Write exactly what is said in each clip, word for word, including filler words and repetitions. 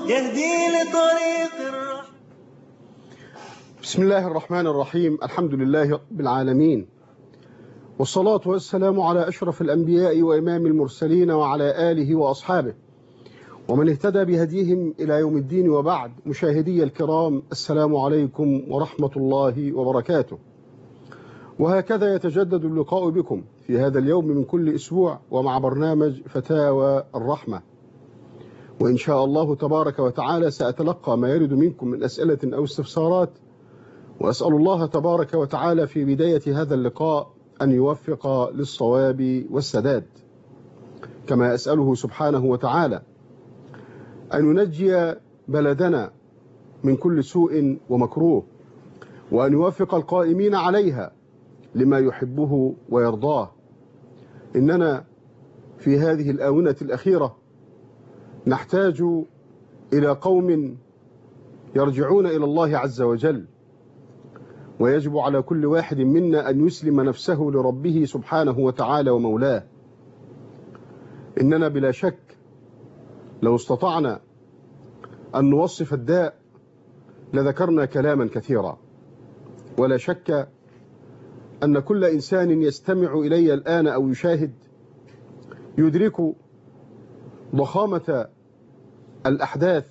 يهدي لطريق الرحمة. بسم الله الرحمن الرحيم. الحمد لله رب العالمين، والصلاة والسلام على أشرف الأنبياء وإمام المرسلين وعلى آله وأصحابه ومن اهتدى بهديهم إلى يوم الدين، وبعد. مشاهدي الكرام، السلام عليكم ورحمة الله وبركاته. وهكذا يتجدد اللقاء بكم في هذا اليوم من كل أسبوع ومع برنامج فتاوى الرحمة، وإن شاء الله تبارك وتعالى سأتلقى ما يرد منكم من أسئلة أو استفسارات، وأسأل الله تبارك وتعالى في بداية هذا اللقاء أن يوفق للصواب والسداد، كما أسأله سبحانه وتعالى أن ينجي بلدنا من كل سوء ومكروه، وأن يوفق القائمين عليها لما يحبه ويرضاه. إننا في هذه الآونة الأخيرة نحتاج إلى قوم يرجعون إلى الله عز وجل، ويجب على كل واحد منا أن يسلم نفسه لربه سبحانه وتعالى ومولاه. إننا بلا شك لو استطعنا أن نوصف الداء لذكرنا كلاما كثيرا، ولا شك أن كل إنسان يستمع إلي الآن أو يشاهد يدرك ضخامة الأحداث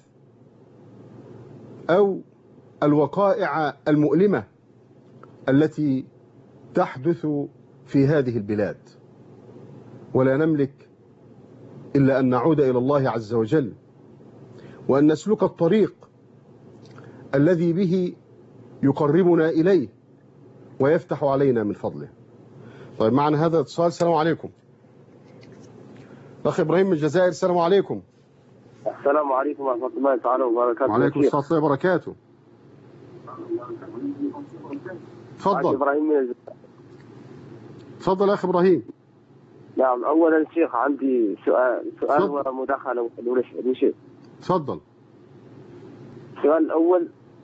أو الوقائع المؤلمة التي تحدث في هذه البلاد، ولا نملك إلا أن نعود إلى الله عز وجل وأن نسلك الطريق الذي به يقربنا إليه ويفتح علينا من فضله. طيب، معنا هذا الاتصال. السلام عليكم. الأخ إبراهيم من الجزائر. السلام عليكم. السلام عليكم ورحمة الله تعالى وبركاته. وعليكم السلام ورحمة الله وبركاته. تفضل. إبراهيم من الجزائر. تفضل أخي إبراهيم. نعم، أولا شيخ عندي سؤال سؤال ومداخلة لشيخ. تفضل. السؤال الأول: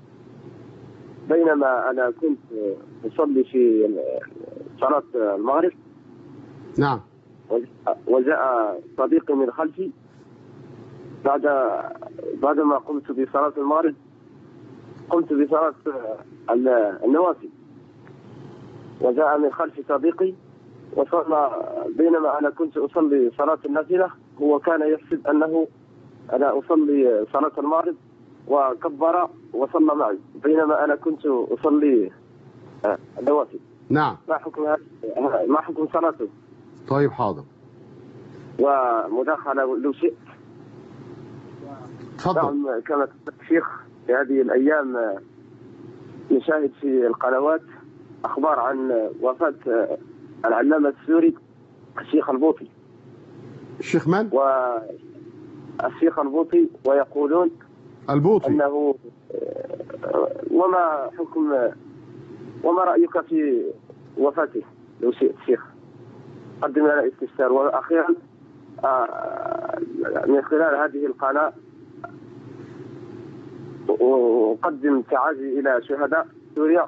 بينما أنا كنت أصلي في صلاة المغرب، نعم، وجاء صديقي من خلفي بعد بعدما قمت بصلاة المغرب، قمت بصلاة النوافل، وجاء من خلفي صديقي وصلى بينما أنا كنت أصلي صلاة النافلة. هو كان يحسب أنه أنا أصلي صلاة المغرب وكبر وصلى معي بينما أنا كنت أصلي النوافل. نعم. ما حكم ما حكم صلاته؟ طيب، حاضر. ومداخلة لو شئت. تفضل. نعم، كما الشيخ في هذه الأيام نشاهد في القنوات أخبار عن وفاة العلامة السوري الشيخ البوطي. الشيخ من؟ والشيخ البوطي، ويقولون البوطي أنه وما حكم وما رأيك في وفاته لو شئت شيخ؟ قدم لنا استفسار. وأخيرا من خلال هذه القناة أقدم تعازي إلى شهداء سوريا.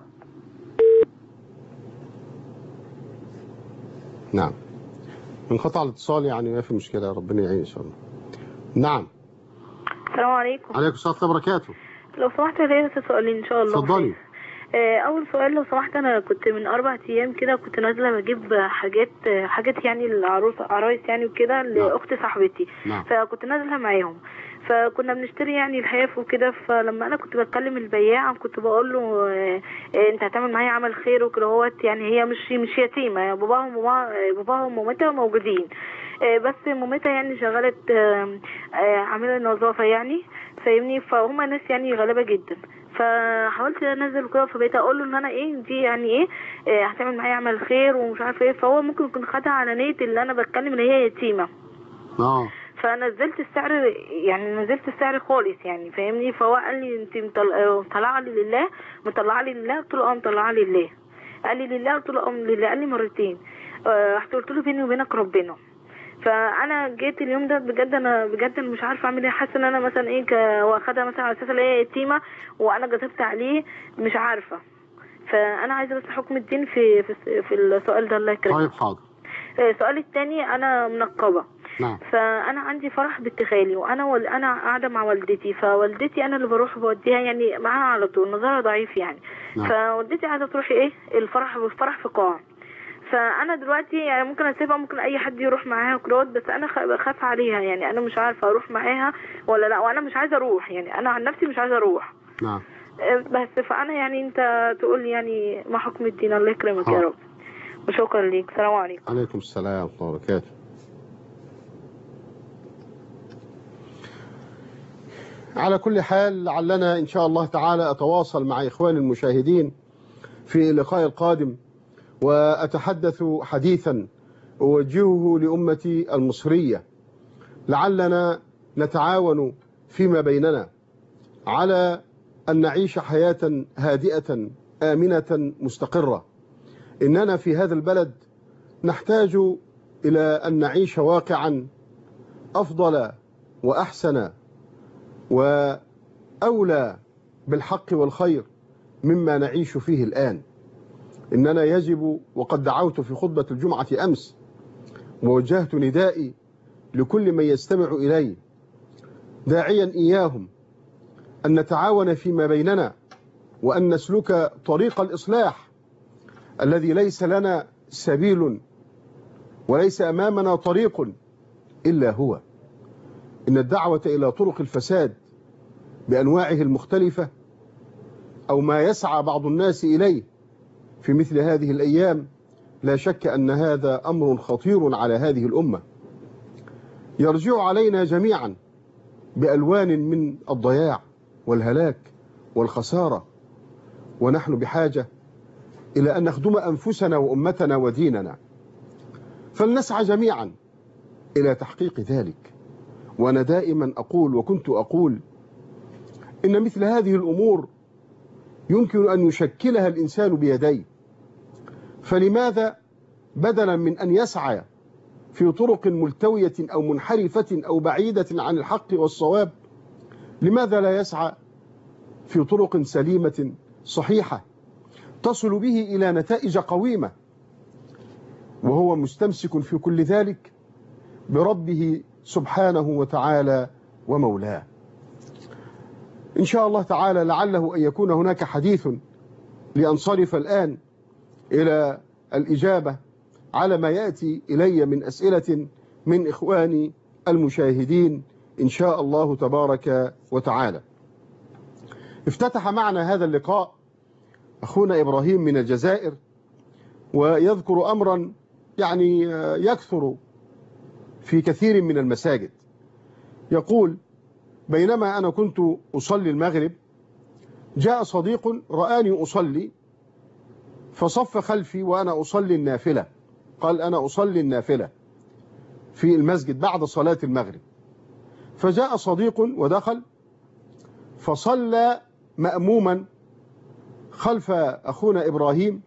نعم، انقطع الاتصال يعني، ما في مشكلة، ربنا يعين إن شاء الله. نعم. السلام عليكم. عليكم السلام ورحمة الله وبركاته. لو سمحت ليا سؤالين إن شاء الله. اتفضلي. أول سؤال لو سمحت، أنا كنت من أربع أيام كده كنت نازلة بجيب حاجات حاجات يعني العروس عرايس يعني وكده لأخت صاحبتي. نعم. فكنت نازلة معاهم، فكنا بنشتري يعني الحاف وكده. فلما أنا كنت بتكلم البياع كنت بقول له أنت هتعمل معايا عمل خير وكده هوت، يعني هي مش مش يتيمة، باباهم باباهم ومامتها موجودين، بس مامتها يعني شغلت عاملة نظافة يعني، فاهمني؟ فهم ناس يعني غلابة جدا. فحاولت انزل كده، فبقيت اقول له ان انا ايه دي يعني ايه, إيه هتعمل معايا عمل خير ومش عارفه ايه. فهو ممكن يكون خدها على نيه اللي انا بتكلم ان هي يتيمه. اه فنزلت السعر، يعني نزلت السعر خالص يعني، فاهمني؟ فهو قال لي انت مطلعه لي لله مطلعه لي لله قلت له اه مطلعه لي لله. قال لي لله قلت له اه لله. قال لي مرتين. رحت قلت له بيني وبينك ربنا. فانا جيت اليوم ده بجد انا بجد مش عارفه اعمل ايه. حاسه ان انا مثلا ايه واخدها مثلا على اساس ان هي يتيمه وانا كتبت عليه، مش عارفه. فانا عايزه بس حكم الدين في في, في السؤال ده، الله يكرمك. طيب حاضر. السؤال الثاني، انا منقبه نعم. فانا عندي فرح بنت خالي، وانا وال... انا قاعده مع والدتي، فوالدتي انا اللي بروح بوديها يعني معاها على طول، نظرها ضعيف يعني. نعم. فوالدتي عايزه تروحي ايه الفرح، الفرح في قاعه. فانا دلوقتي يعني ممكن اسيبها، ممكن اي حد يروح معاها كروت، بس انا بخاف عليها يعني، انا مش عارفه اروح معاها ولا لا، وانا مش عايزه اروح يعني، انا عن نفسي مش عايزه اروح. نعم. بس فانا يعني انت تقول لي يعني ما حكم الدين. الله يكرمك يا ها. رب، وشكرا ليك. السلام عليكم. عليكم السلام ورحمة الله وبركاته. على كل حال، لعلنا إن شاء الله تعالى أتواصل مع إخواني المشاهدين في اللقاء القادم، وأتحدث حديثا أوجهه لأمتي المصرية، لعلنا نتعاون فيما بيننا على أن نعيش حياة هادئة آمنة مستقرة. إننا في هذا البلد نحتاج إلى أن نعيش واقعا أفضل وأحسن وأولى بالحق والخير مما نعيش فيه الآن. إننا يجب، وقد دعوت في خطبة الجمعة أمس ووجهت ندائي لكل من يستمع إلي، داعيا إياهم أن نتعاون فيما بيننا، وأن نسلك طريق الإصلاح الذي ليس لنا سبيل وليس أمامنا طريق إلا هو. إن الدعوة إلى طرق الفساد بأنواعه المختلفة، أو ما يسعى بعض الناس إليه في مثل هذه الأيام، لا شك أن هذا أمر خطير على هذه الأمة، يرجع علينا جميعا بألوان من الضياع والهلاك والخسارة. ونحن بحاجة إلى أن نخدم أنفسنا وأمتنا وديننا، فلنسعى جميعا إلى تحقيق ذلك. وأنا دائما أقول وكنت أقول إن مثل هذه الأمور يمكن أن يشكلها الإنسان بيديه، فلماذا بدلا من أن يسعى في طرق ملتوية أو منحرفة أو بعيدة عن الحق والصواب، لماذا لا يسعى في طرق سليمة صحيحة تصل به إلى نتائج قويمة، وهو مستمسك في كل ذلك بربه سبحانه وتعالى ومولاه. إن شاء الله تعالى لعله أن يكون هناك حديث لأنصرف الآن إلى الإجابة على ما يأتي إلي من أسئلة من إخواني المشاهدين إن شاء الله تبارك وتعالى. افتتح معنا هذا اللقاء أخونا إبراهيم من الجزائر، ويذكر أمرا يعني يكثر في كثير من المساجد. يقول: بينما أنا كنت أصلي المغرب جاء صديق رآني أصلي فصف خلفي وأنا أصلي النافلة. قال: أنا أصلي النافلة في المسجد بعد صلاة المغرب. فجاء صديق ودخل فصلى مأموما خلف أخونا إبراهيم،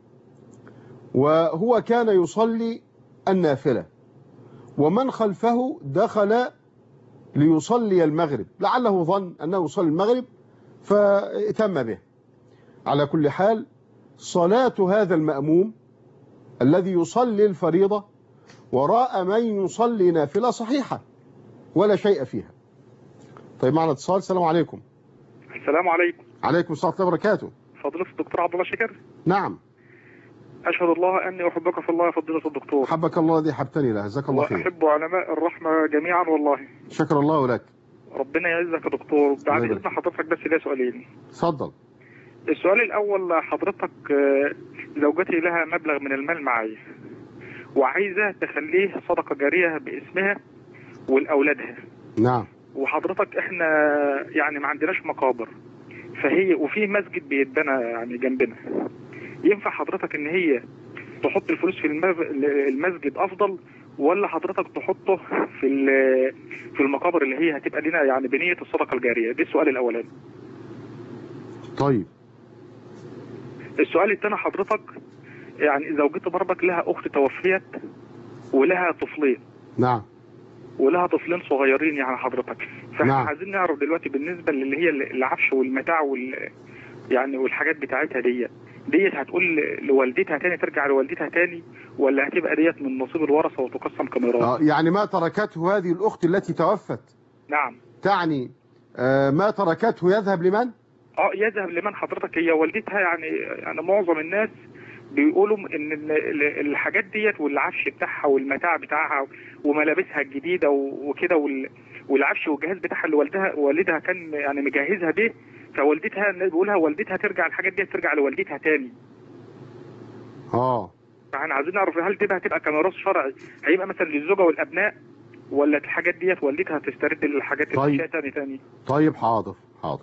وهو كان يصلي النافلة، ومن خلفه دخل ليصلي المغرب، لعله ظن أنه يصلي المغرب فاتم به. على كل حال، صلاة هذا المأموم الذي يصلي الفريضة وراء من يصلي نافلة صحيحة ولا شيء فيها. طيب، معنا اتصال. السلام عليكم. السلام عليكم. عليكم السلام ورحمة الله وبركاته. فضيلة الدكتور عبد الله شاكر. نعم. أشهد الله أني أحبك في الله يا فضيلة الدكتور. حبك الله الذي حبتني له، جزاك الله خير. وأحب علماء الرحمة جميعا والله. شكر الله لك. ربنا يعزك يا دكتور. بعد إذن حضرتك بس ليا سؤالين. اتفضل. السؤال الأول، حضرتك زوجتي لها مبلغ من المال معي وعايزة تخليه صدقة جارية باسمها ولأولادها. نعم. وحضرتك احنا يعني ما عندناش مقابر، فهي وفي مسجد بيتبنى يعني جنبنا، ينفع حضرتك ان هي تحط الفلوس في المسجد افضل، ولا حضرتك تحطه في في المقابر اللي هي هتبقى لنا يعني بنية الصدقة الجارية؟ دي السؤال الاولاني. طيب. السؤال الثاني، حضرتك يعني زوجتي برضك لها اخت توفيت ولها طفلين. نعم. ولها طفلين صغيرين يعني حضرتك، فاحنا نعم. عايزين نعرف دلوقتي بالنسبة اللي هي العفش والمتاع وال يعني والحاجات بتاعتها دي، ديت هتقول لوالدتها تاني، ترجع لوالدتها تاني، ولا هتبقى ديت من نصيب الورثه وتقسم كميراث؟ آه يعني ما تركته هذه الأخت التي توفت، نعم. تعني آه ما تركته يذهب لمن؟ اه يذهب لمن حضرتك؟ هي والدتها يعني يعني معظم الناس بيقولوا ان ال- ال- الحاجات ديت والعفش بتاعها والمتاع بتاعها وملابسها الجديده وكده وال- والعفش والجهاز بتاعها اللي والدها والدها كان يعني مجهزها به، فوالدتها بيقولها والدتها ترجع الحاجات ديت ترجع لوالدتها تاني. اه فاحنا عايزين نعرف هل تبقى هتبقى كميراث شرعي هيبقى مثلا للزوجه والابناء، ولا الحاجات ديت والدتها تسترد الحاجات طيب. الاشياء تاني تاني؟ طيب حاضر حاضر.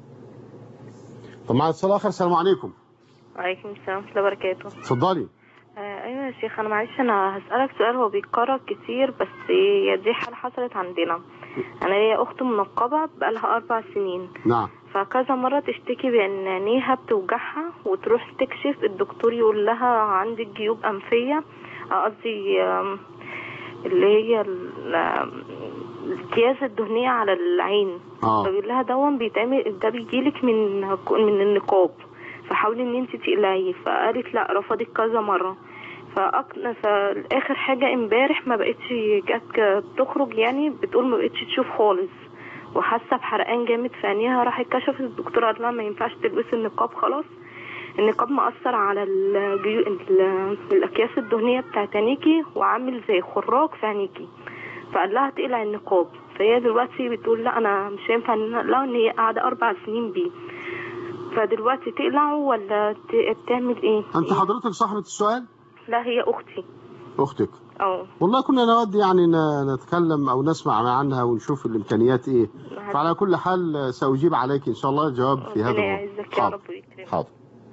طب معنا اتصال آخر. السلام عليكم. وعليكم السلام ورحمة الله وبركاته. اتفضلي. آه ايوه يا شيخ، انا معلش انا هسألك سؤال هو بيتكرر كتير، بس هي دي حالة حصلت عندنا. انا ليا اخت منقبة بقالها اربع سنين. نعم. فكذا مرة تشتكي بان عينيها بتوجعها وتروح تكشف، الدكتور يقول لها عندك جيوب انفية، قصدي اللي هي الكياسة الدهنية على العين. اه فبيقول لها دون بيتعمل ده بيجيلك من من النقاب، فحاولي ان انت تقلعيه. فقالت لا، رفضت كذا مره. فأقن... فاخر حاجه امبارح ما بقتش جت تخرج، يعني بتقول ما بقتش تشوف خالص، وحاسه بحرقان جامد في عينيها. راحت كشفت، الدكتور قال لها ما ينفعش تلبسي النقاب خلاص، النقاب مأثر على الجيو... ال... الاكياس الدهنيه بتاعت عينيكي وعامل زي خراج في عينيكي، فقال لها تقلع النقاب. فهي دلوقتي بتقول لا انا مش هينفع، لا ان هي قاعده اربع سنين بيه، فدلوقتي تقلعه ولا تعمل ايه؟ انت حضرتك صاحبة السؤال؟ لا هي اختي. اختك؟ اه والله كنا نود يعني نتكلم او نسمع عنها ونشوف الامكانيات ايه، فعلى كل حال ساجيب عليك ان شاء الله جواب في هذا ربنا يعزك يا رب ويكرمك. حاضر.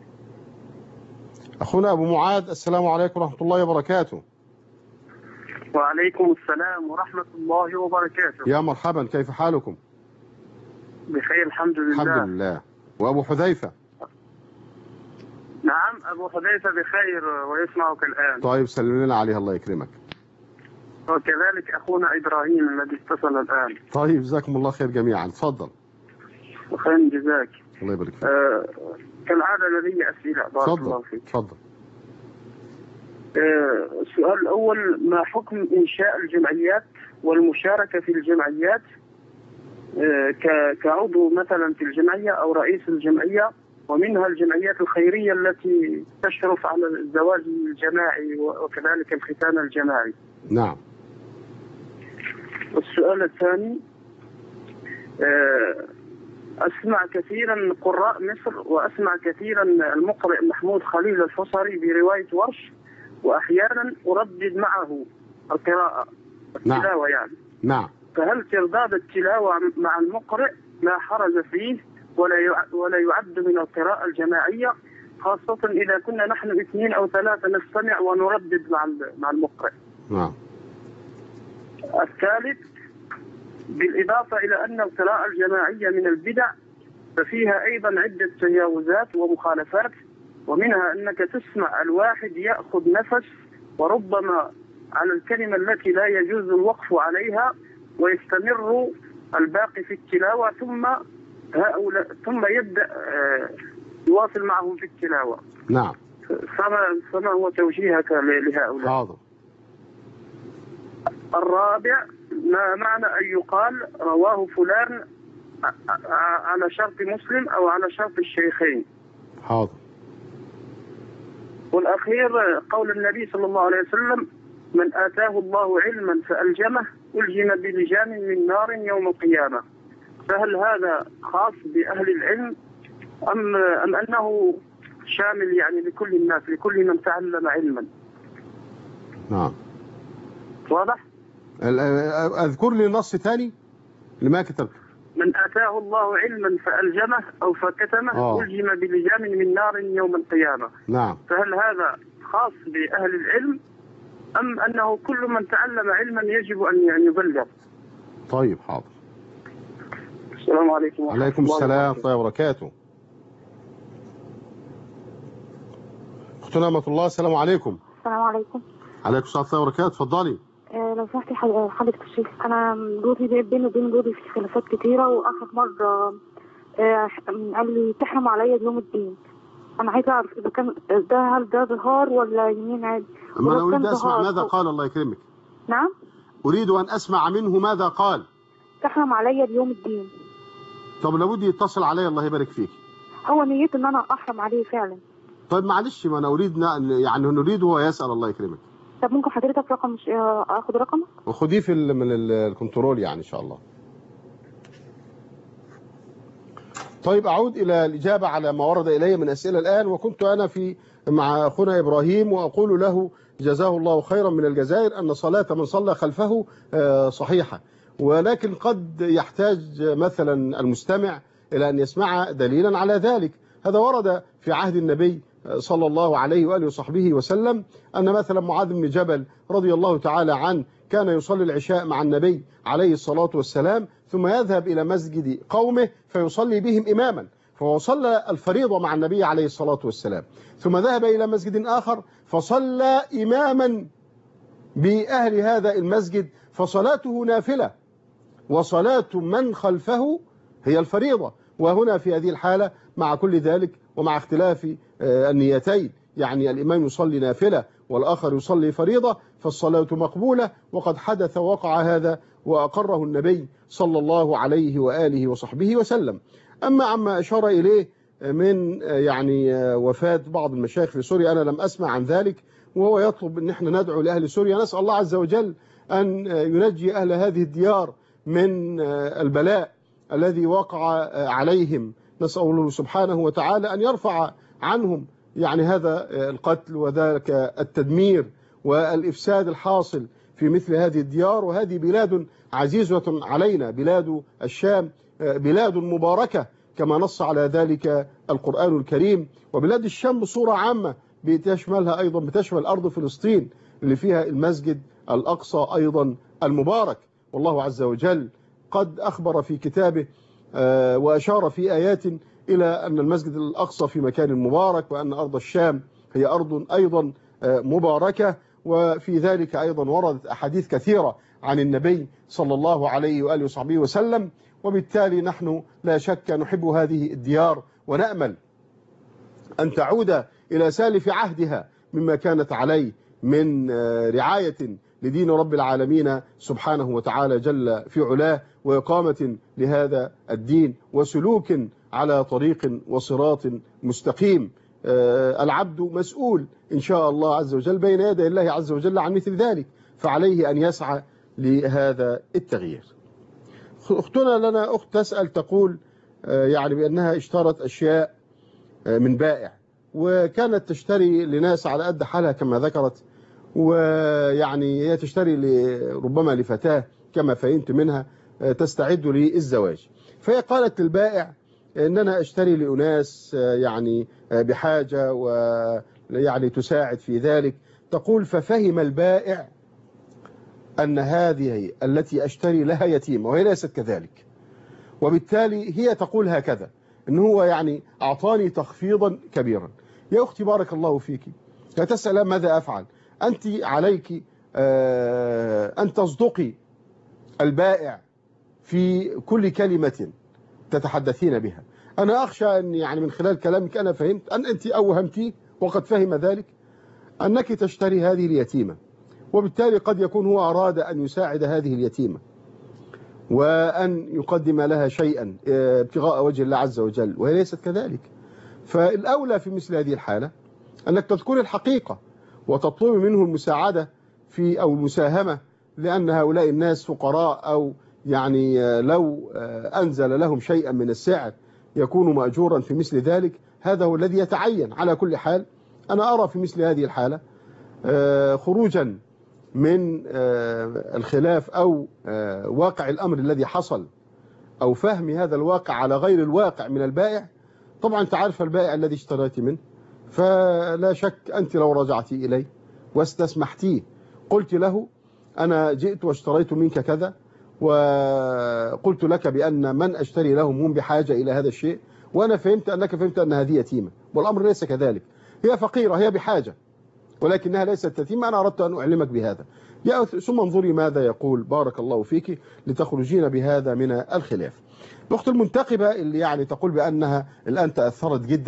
اخونا ابو معاذ، السلام عليكم ورحمة الله وبركاته. وعليكم السلام ورحمة الله وبركاته. يا مرحبا، كيف حالكم؟ بخير الحمد لله. الحمد لله. وابو حذيفة؟ نعم أبو حذيفة بخير ويسمعك الآن. طيب سلم لنا عليه الله يكرمك. وكذلك أخونا إبراهيم الذي اتصل الآن. طيب جزاكم الله خير جميعا. تفضل. وخير جزاك. الله يبارك فيك. آه كالعادة لدي أسئلة. بارك الله فيك. تفضل. آه السؤال الأول، ما حكم إنشاء الجمعيات والمشاركة في الجمعيات آه كعضو مثلا في الجمعية أو رئيس الجمعية، ومنها الجمعيات الخيرية التي تشرف على الزواج الجماعي وكذلك الختان الجماعي. نعم. والسؤال الثاني، أسمع كثيرا قراء مصر وأسمع كثيرا المقرئ محمود خليل الفصري برواية ورش، وأحيانا أردد معه القراءة التلاوة. نعم. يعني نعم. فهل ترداد التلاوة مع المقرئ لا حرج فيه ولا ولا يعد من القراءة الجماعية، خاصة إذا كنا نحن اثنين أو ثلاثة نستمع ونردد مع مع المقرئ؟ نعم. الثالث، بالإضافة إلى أن القراءة الجماعية من البدع، ففيها أيضا عدة تجاوزات ومخالفات، ومنها أنك تسمع الواحد يأخذ نفس وربما على الكلمة التي لا يجوز الوقف عليها، ويستمر الباقي في التلاوة، ثم هؤلاء ثم يبدأ يواصل معهم في التلاوة. نعم. فما فما هو توجيهك لهؤلاء؟ حاضر. الرابع، ما معنى أن يقال رواه فلان على شرط مسلم أو على شرط الشيخين؟ حاضر. والأخير، قول النبي صلى الله عليه وسلم: من آتاه الله علما فألجمه ألجم بلجام من نار يوم القيامة. فهل هذا خاص بأهل العلم أم أم أنه شامل يعني لكل الناس، لكل من تعلم علما؟ نعم. واضح؟ أذكر لي نص ثاني لما كتبت. من آتاه الله علما فألجمه أو فكتمه ألجم بلجام من نار يوم القيامة. نعم. فهل هذا خاص بأهل العلم أم أنه كل من تعلم علما يجب أن يبلغ؟ طيب حاضر. السلام عليكم ورحمة الله. عليكم السلام ورحمة الله وبركاته. أختنا أمة الله، السلام عليكم. السلام عليكم. عليكم السلام ورحمة الله وبركاته. اتفضلي. آه لو سمحتي حضرتك الشيخ، أنا جوزي بيني وبين جوزي في خلافات كتيرة، وآخر مرة آه قال لي تحرم عليا بيوم الدين. انا عايزه اعرف اذا كان ده هل ده ظهار ولا يمين عادي؟ أما أنا ولو أريد كان أن أسمع ظهار ماذا أو- قال، الله يكرمك. نعم. أريد أن أسمع منه ماذا قال. تحرم عليا بيوم الدين. طب لابد يتصل علي، الله يبارك فيك. هو نيته ان انا احرم عليه فعلا. طيب معلش، ما أنا أريد ن- يعني نريد هو يسأل، الله يكرمك. طب ممكن حضرتك رقم مش اخد رقمك؟ وخديه في ال- من ال- الكنترول يعني إن شاء الله. طيب أعود إلى الإجابة على ما ورد إلي من أسئلة الآن. وكنت أنا في مع أخونا إبراهيم وأقول له جزاه الله خيرا من الجزائر أن صلاة من صلى خلفه آه، صحيحة، ولكن قد يحتاج مثلا المستمع إلى أن يسمع دليلا على ذلك. هذا ورد في عهد النبي صلى الله عليه وآله وصحبه وسلم أن مثلا معاذ بن جبل رضي الله تعالى عنه كان يصلي العشاء مع النبي عليه الصلاة والسلام، ثم يذهب إلى مسجد قومه فيصلي بهم إماما، فصلى الفريضة مع النبي عليه الصلاة والسلام، ثم ذهب إلى مسجد آخر فصلى إماما بأهل هذا المسجد، فصلاته نافلة وصلاة من خلفه هي الفريضة. وهنا في هذه الحالة مع كل ذلك ومع اختلاف النيتين، يعني الإمام يصلي نافلة والآخر يصلي فريضة، فالصلاة مقبولة، وقد حدث وقع هذا وأقره النبي صلى الله عليه وآله وصحبه وسلم. أما عما أشار إليه من يعني وفاة بعض المشايخ في سوريا أنا لم أسمع عن ذلك، وهو يطلب أن احنا ندعو لأهل سوريا، نسأل الله عز وجل أن ينجي أهل هذه الديار من البلاء الذي وقع عليهم، نسأل الله سبحانه وتعالى أن يرفع عنهم يعني هذا القتل وذلك التدمير والإفساد الحاصل في مثل هذه الديار. وهذه بلاد عزيزة علينا، بلاد الشام بلاد مباركة كما نص على ذلك القرآن الكريم، وبلاد الشام بصورة عامة بتشملها أيضا بتشمل أرض فلسطين اللي فيها المسجد الأقصى أيضا المبارك. والله عز وجل قد أخبر في كتابه وأشار في آيات إلى أن المسجد الأقصى في مكان مبارك، وأن أرض الشام هي أرض أيضا مباركة. وفي ذلك أيضا وردت أحاديث كثيرة عن النبي صلى الله عليه وآله وصحبه وسلم. وبالتالي نحن لا شك نحب هذه الديار ونأمل أن تعود إلى سالف عهدها مما كانت عليه من رعاية لدين رب العالمين سبحانه وتعالى جل في علاه، وإقامة لهذا الدين وسلوك على طريق وصراط مستقيم. العبد مسؤول إن شاء الله عز وجل بين يدي الله عز وجل عن مثل ذلك، فعليه أن يسعى لهذا التغيير. أختنا لنا أخت تسأل تقول يعني بأنها اشترت أشياء من بائع، وكانت تشتري لناس على قد حالها كما ذكرت، ويعني هي تشتري ربما لفتاة كما فهمت منها تستعد للزواج، فهي قالت للبائع ان انا اشتري لأناس يعني بحاجة ويعني تساعد في ذلك. تقول ففهم البائع ان هذه التي اشتري لها يتيمة وهي ليست كذلك، وبالتالي هي تقول هكذا ان هو يعني اعطاني تخفيضا كبيرا. يا اختي بارك الله فيك، لا تسأل ماذا افعل، انت عليك ان تصدقي البائع في كل كلمة تتحدثين بها. أنا أخشى أن يعني من خلال كلامك أنا فهمت أن أنت أوهمتيه وقد فهم ذلك أنك تشتري هذه اليتيمة، وبالتالي قد يكون هو أراد أن يساعد هذه اليتيمة وأن يقدم لها شيئا ابتغاء وجه الله عز وجل، وهي ليست كذلك. فالأولى في مثل هذه الحالة أنك تذكر الحقيقة وتطلب منه المساعدة في أو المساهمة، لأن هؤلاء الناس فقراء، أو يعني لو أنزل لهم شيئا من السعر يكون مأجورا في مثل ذلك. هذا هو الذي يتعين. على كل حال أنا أرى في مثل هذه الحالة خروجا من الخلاف أو واقع الأمر الذي حصل أو فهم هذا الواقع على غير الواقع من البائع. طبعا تعرف البائع الذي اشتريت منه، فلا شك أنت لو رجعتي إليه واستسمحتيه قلت له أنا جئت واشتريت منك كذا، وقلت لك بأن من أشتري لهم هم بحاجة إلى هذا الشيء، وأنا فهمت أنك فهمت أن هذه يتيمة، والأمر ليس كذلك، هي فقيرة هي بحاجة ولكنها ليست يتيمة. أنا أردت أن أعلمك بهذا. ثم انظري ماذا يقول بارك الله فيك لتخرجين بهذا من الخلاف. الأخت المنتقبة اللي يعني تقول بأنها الآن تأثرت جدا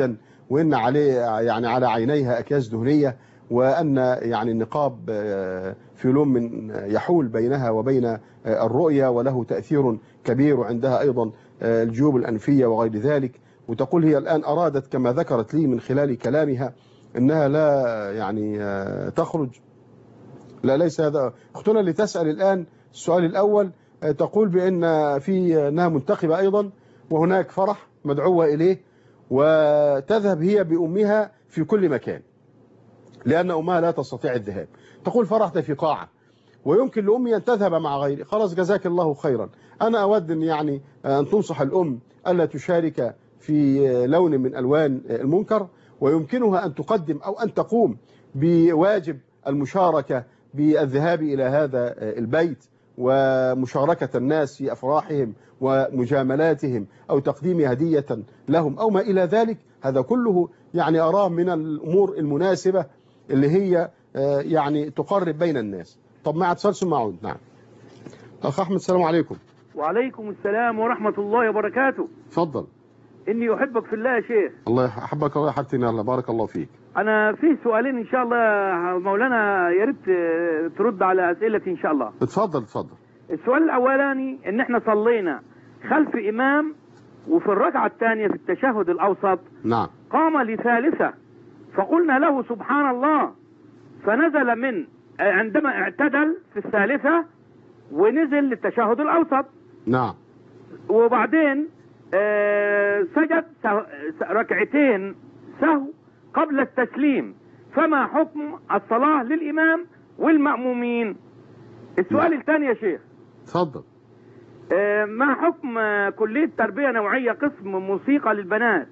وإن عليه يعني على عينيها أكياس دهنية، وأن يعني النقاب في لون من يحول بينها وبين الرؤية، وله تأثير كبير، وعندها أيضا الجيوب الأنفية وغير ذلك. وتقول هي الآن أرادت كما ذكرت لي من خلال كلامها أنها لا يعني تخرج. لا، ليس هذا أختنا اللي تسأل الآن. السؤال الأول تقول بأن في أنها منتخبة أيضا، وهناك فرح مدعوة إليه، وتذهب هي بأمها في كل مكان لأن أمها لا تستطيع الذهاب. تقول فرحت في قاعة ويمكن لأمي أن تذهب مع غيري. خلاص، جزاك الله خيرا. أنا أود أن يعني أن تنصح الأم ألا تشارك في لون من ألوان المنكر، ويمكنها أن تقدم أو أن تقوم بواجب المشاركة بالذهاب إلى هذا البيت ومشاركة الناس في أفراحهم ومجاملاتهم أو تقديم هدية لهم أو ما إلى ذلك. هذا كله يعني أراه من الأمور المناسبة اللي هي يعني تقرب بين الناس. طب مع اتصال ثم أعود. نعم أخ أحمد، السلام عليكم. وعليكم السلام ورحمة الله وبركاته. تفضل. إني أحبك في الله يا شيخ. الله يحبك الله يحبتني. الله بارك الله فيك. أنا في سؤالين إن شاء الله مولانا، يا ريت ترد على أسئلتي إن شاء الله. اتفضل اتفضل. السؤال الأولاني إن إحنا صلينا خلف إمام، وفي الركعة الثانية في التشهد الأوسط نعم قام لثالثة، فقلنا له سبحان الله، فنزل من عندما اعتدل في الثالثة ونزل للتشهد الأوسط. نعم. وبعدين آه سجد ركعتين سهو قبل التسليم، فما حكم الصلاة للإمام والمأمومين؟ السؤال الثاني يا شيخ. تفضل. آه ما حكم آه كلية تربية نوعية قسم موسيقى للبنات؟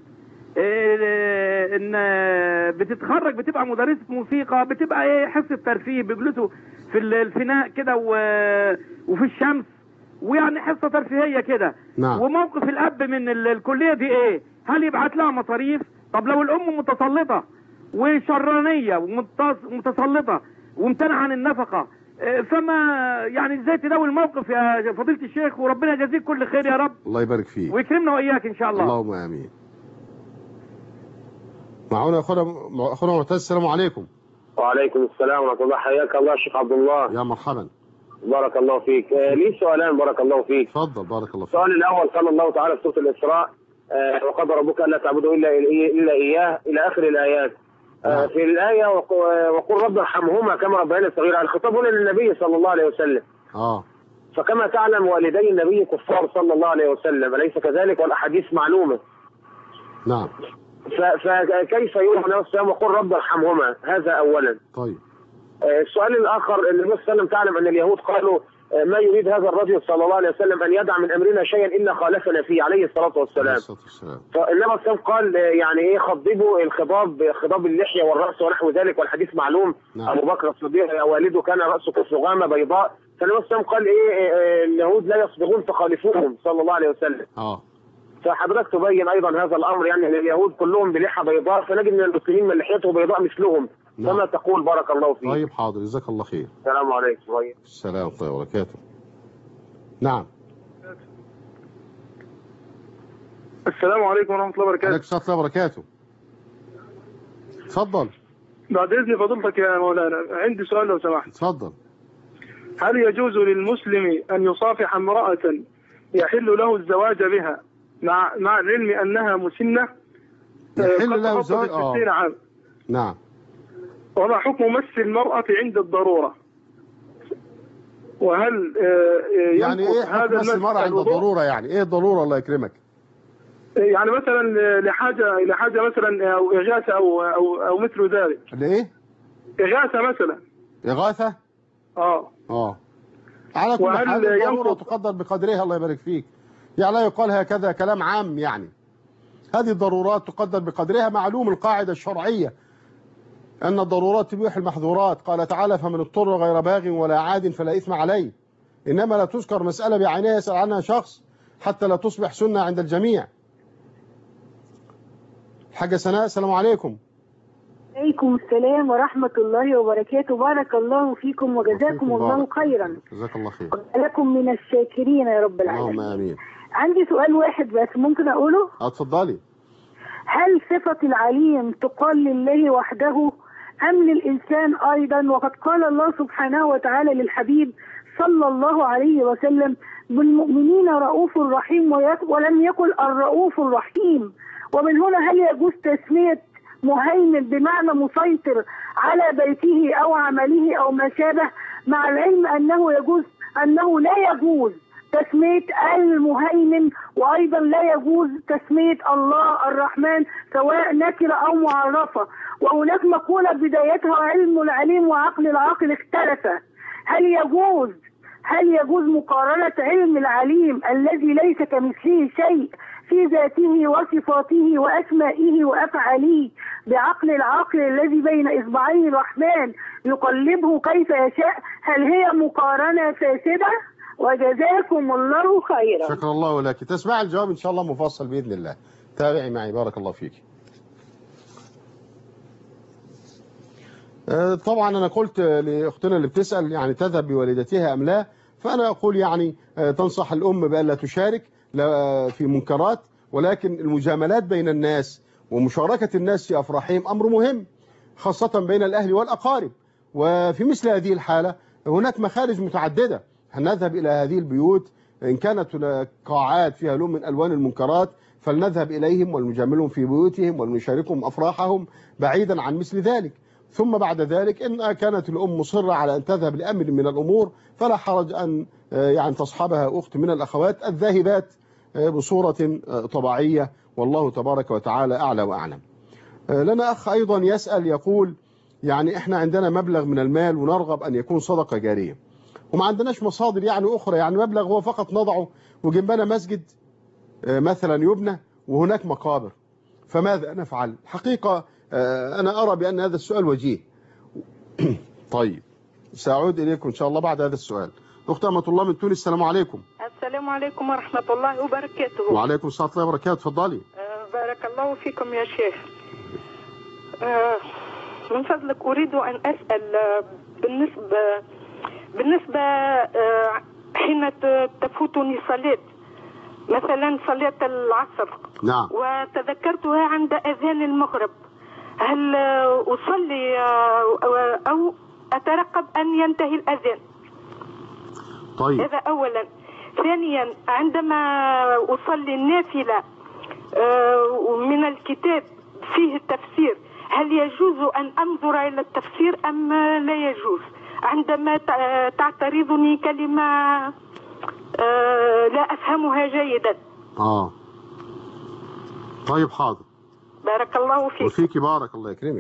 آه ان آه بتتخرج بتبقى مدرسة موسيقى، بتبقى ايه حصة ترفيه، بيجلسوا في الفناء كده وفي الشمس، ويعني حصة ترفيهية كده. نعم. وموقف الأب من الكلية دي ايه؟ هل يبعت لها مصاريف؟ طب لو الأم متسلطة وشرانية ومتسلطة وامتنع عن النفقة، فما يعني ازاي تداوي الموقف يا فضيلة الشيخ؟ وربنا يجازيك كل خير يا رب. الله يبارك فيك ويكرمنا وإياك إن شاء الله. اللهم آمين. معونا أخونا أخونا معتز، السلام عليكم. وعليكم السلام ورحمة الله. حياك الله شيخ عبد الله. يا مرحبا. بارك الله فيك. آه لي سؤالان بارك الله فيك. تفضل بارك الله فيك. السؤال الأول قال الله تعالى في سورة الإسراء آه وقضى ربك ألا تعبدوا إلا إلا إياه إلى آخر الآيات. آه في الآية وقل رب ارحمهما كما ربياني صغيرا، الخطاب هنا للنبي صلى الله عليه وسلم. اه فكما تعلم والدي النبي كفار صلى الله عليه وسلم، أليس كذلك؟ والأحاديث معلومة. نعم. فكيف يؤمن الصيام وقل رب ارحمهما؟ هذا أولا. طيب. آه السؤال الآخر، النبي صلى الله عليه وسلم تعلم أن اليهود قالوا ما يريد هذا الرجل صلى الله عليه وسلم أن يدع من أمرنا شيئا إلا خالفنا فيه عليه الصلاة والسلام. فالنبي صلى الله عليه وسلم قال يعني إيه خضبوا الخضاب، خضاب اللحية والرأس ونحو ذلك، والحديث معلوم. نعم. أبو بكر الصديق والده كان رأسه كالسغامة بيضاء، فالنبي صلى الله عليه وسلم قال إيه اليهود لا يصبغون فخالفوهم صلى الله عليه وسلم. آه. فحضرتك تبين أيضا هذا الأمر، يعني اليهود كلهم بلحى بيضاء، فنجد من المسلمين من لحيته بيضاء مثلهم. نعم. كما تقول بارك الله فيك. طيب حاضر، جزاك الله خير. السلام عليكم. السلام ورحمة الله وبركاته. نعم. السلام عليكم ورحمة الله وبركاته. عليكم السلام ورحمة الله وبركاته. تفضل. بعد إذن فضيلتك يا مولانا، عندي سؤال لو سمحت. تفضل. هل يجوز للمسلم أن يصافح امرأة يحل له الزواج بها مع مع العلم أنها مسنة؟ يحل له الزواج؟ ستين عام. نعم. وما حكم مس المرأة عند الضرورة؟ وهل يعني ايه حكم مس المرأة عند الضرورة؟ يعني ايه الضرورة الله يكرمك؟ يعني مثلا لحاجة لحاجة مثلا او إغاثة او او او مثل ذلك. ليه؟ إغاثة مثلا. إغاثة؟ اه اه على كل حال الضرورة تقدر بقدرها الله يبارك فيك. يعني لا يقال هكذا كلام عام، يعني هذه الضرورات تقدر بقدرها. معلوم القاعدة الشرعية أن الضرورات تبيح المحظورات. قال تعالى فمن اضطر غير باغ ولا عاد فلا إثم عليه. إنما لا تذكر مسألة بعينها يسأل عنها شخص حتى لا تصبح سنة عند الجميع. حاجة سناء، السلام عليكم. عليكم السلام ورحمة الله وبركاته. بارك الله فيكم وجزاكم الله خيرا. جزاك الله خير. لكم من الشاكرين يا رب العالمين. اللهم آمين. عندي سؤال واحد بس ممكن أقوله؟ اتفضلي. هل صفة العليم تقال لله وحده أم للإنسان أيضا؟ وقد قال الله سبحانه وتعالى للحبيب صلى الله عليه وسلم بالمؤمنين رؤوف رحيم ولم يقل الرؤوف الرحيم. ومن هنا هل يجوز تسمية مهيمن بمعنى مسيطر على بيته أو عمله أو ما شابه، مع العلم أنه يجوز أنه لا يجوز تسمية المهيمن، وأيضا لا يجوز تسمية الله الرحمن سواء نكرة أو معرفة. وهناك مقولة بدايتها علم العليم وعقل العاقل اختلفا. هل يجوز هل يجوز مقارنة علم العليم الذي ليس كمثله شيء في ذاته وصفاته وأسمائه وأفعاله بعقل العاقل الذي بين إصبعي الرحمن يقلبه كيف يشاء؟ هل هي مقارنة فاسدة؟ وجزاكم الله خيرا. شكر الله لك. تسمع الجواب إن شاء الله مفصل بإذن الله. تابعي معي بارك الله فيك. طبعا أنا قلت لأختنا اللي بتسأل يعني تذهب بوالدتها أم لا، فأنا أقول يعني تنصح الأم بأن لا تشارك في منكرات، ولكن المجاملات بين الناس ومشاركة الناس في أفراحهم أمر مهم خاصة بين الأهل والأقارب. وفي مثل هذه الحالة هناك مخارج متعددة، هنذهب إلى هذه البيوت إن كانت هناك قاعات فيها لون من ألوان المنكرات فلنذهب إليهم ونجاملهم في بيوتهم ونشاركهم أفراحهم بعيدا عن مثل ذلك. ثم بعد ذلك إن كانت الأم مصرة على أن تذهب لأمر من الأمور فلا حرج أن يعني تصحبها أخت من الأخوات الذاهبات بصورة طبيعية، والله تبارك وتعالى أعلى وأعلم. لنا أخ أيضا يسأل يقول يعني إحنا عندنا مبلغ من المال ونرغب أن يكون صدقة جارية وما عندناش مصادر يعني أخرى، يعني مبلغ هو فقط نضعه وجنبنا مسجد مثلا يبنى وهناك مقابر، فماذا نفعل؟ حقيقة أنا أرى بأن هذا السؤال وجيه. طيب سأعود إليكم إن شاء الله بعد هذا السؤال. أخت أمة الله من تونس، السلام عليكم. السلام عليكم ورحمة الله وبركاته. وعليكم السلام ورحمة الله وبركاته. تفضلي. أه بارك الله فيكم يا شيخ. أه من فضلك أريد أن أسأل بالنسبة بالنسبة أه حين تفوتني صلاة مثلا صلاة العصر، نعم، وتذكرتها عند أذان المغرب، هل أصلي أو أترقب أن ينتهي الأذان؟ طيب هذا أولا. ثانيا عندما أصلي النافلة من الكتاب فيه التفسير، هل يجوز أن أنظر إلى التفسير أم لا يجوز؟ عندما تعترضني كلمة لا أفهمها جيدا. آه طيب حاضر. بارك الله فيك. وفيك بارك الله يكرمك.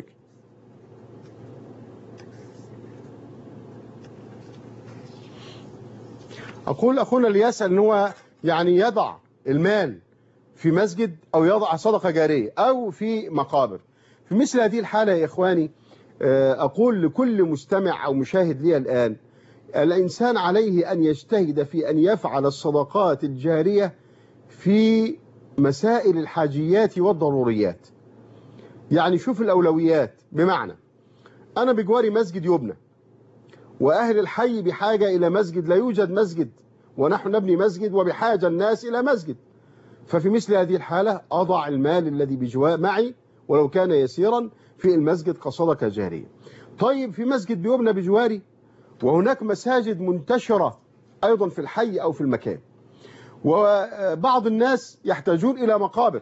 أقول أخونا اللي يسأل أن هو يعني يضع المال في مسجد أو يضع صدقة جارية أو في مقابر. في مثل هذه الحالة يا إخواني أقول لكل مستمع أو مشاهد لي الآن، الإنسان عليه أن يجتهد في أن يفعل الصدقات الجارية في مسائل الحاجيات والضروريات. يعني شوف الأولويات، بمعنى أنا بجواري مسجد يبنى وأهل الحي بحاجة إلى مسجد، لا يوجد مسجد ونحن نبني مسجد وبحاجة الناس إلى مسجد، ففي مثل هذه الحالة أضع المال الذي بجوار معي ولو كان يسيرا في المسجد كصدقة جارية. طيب في مسجد بيبنى بجواري وهناك مساجد منتشرة أيضا في الحي أو في المكان، وبعض الناس يحتاجون إلى مقابر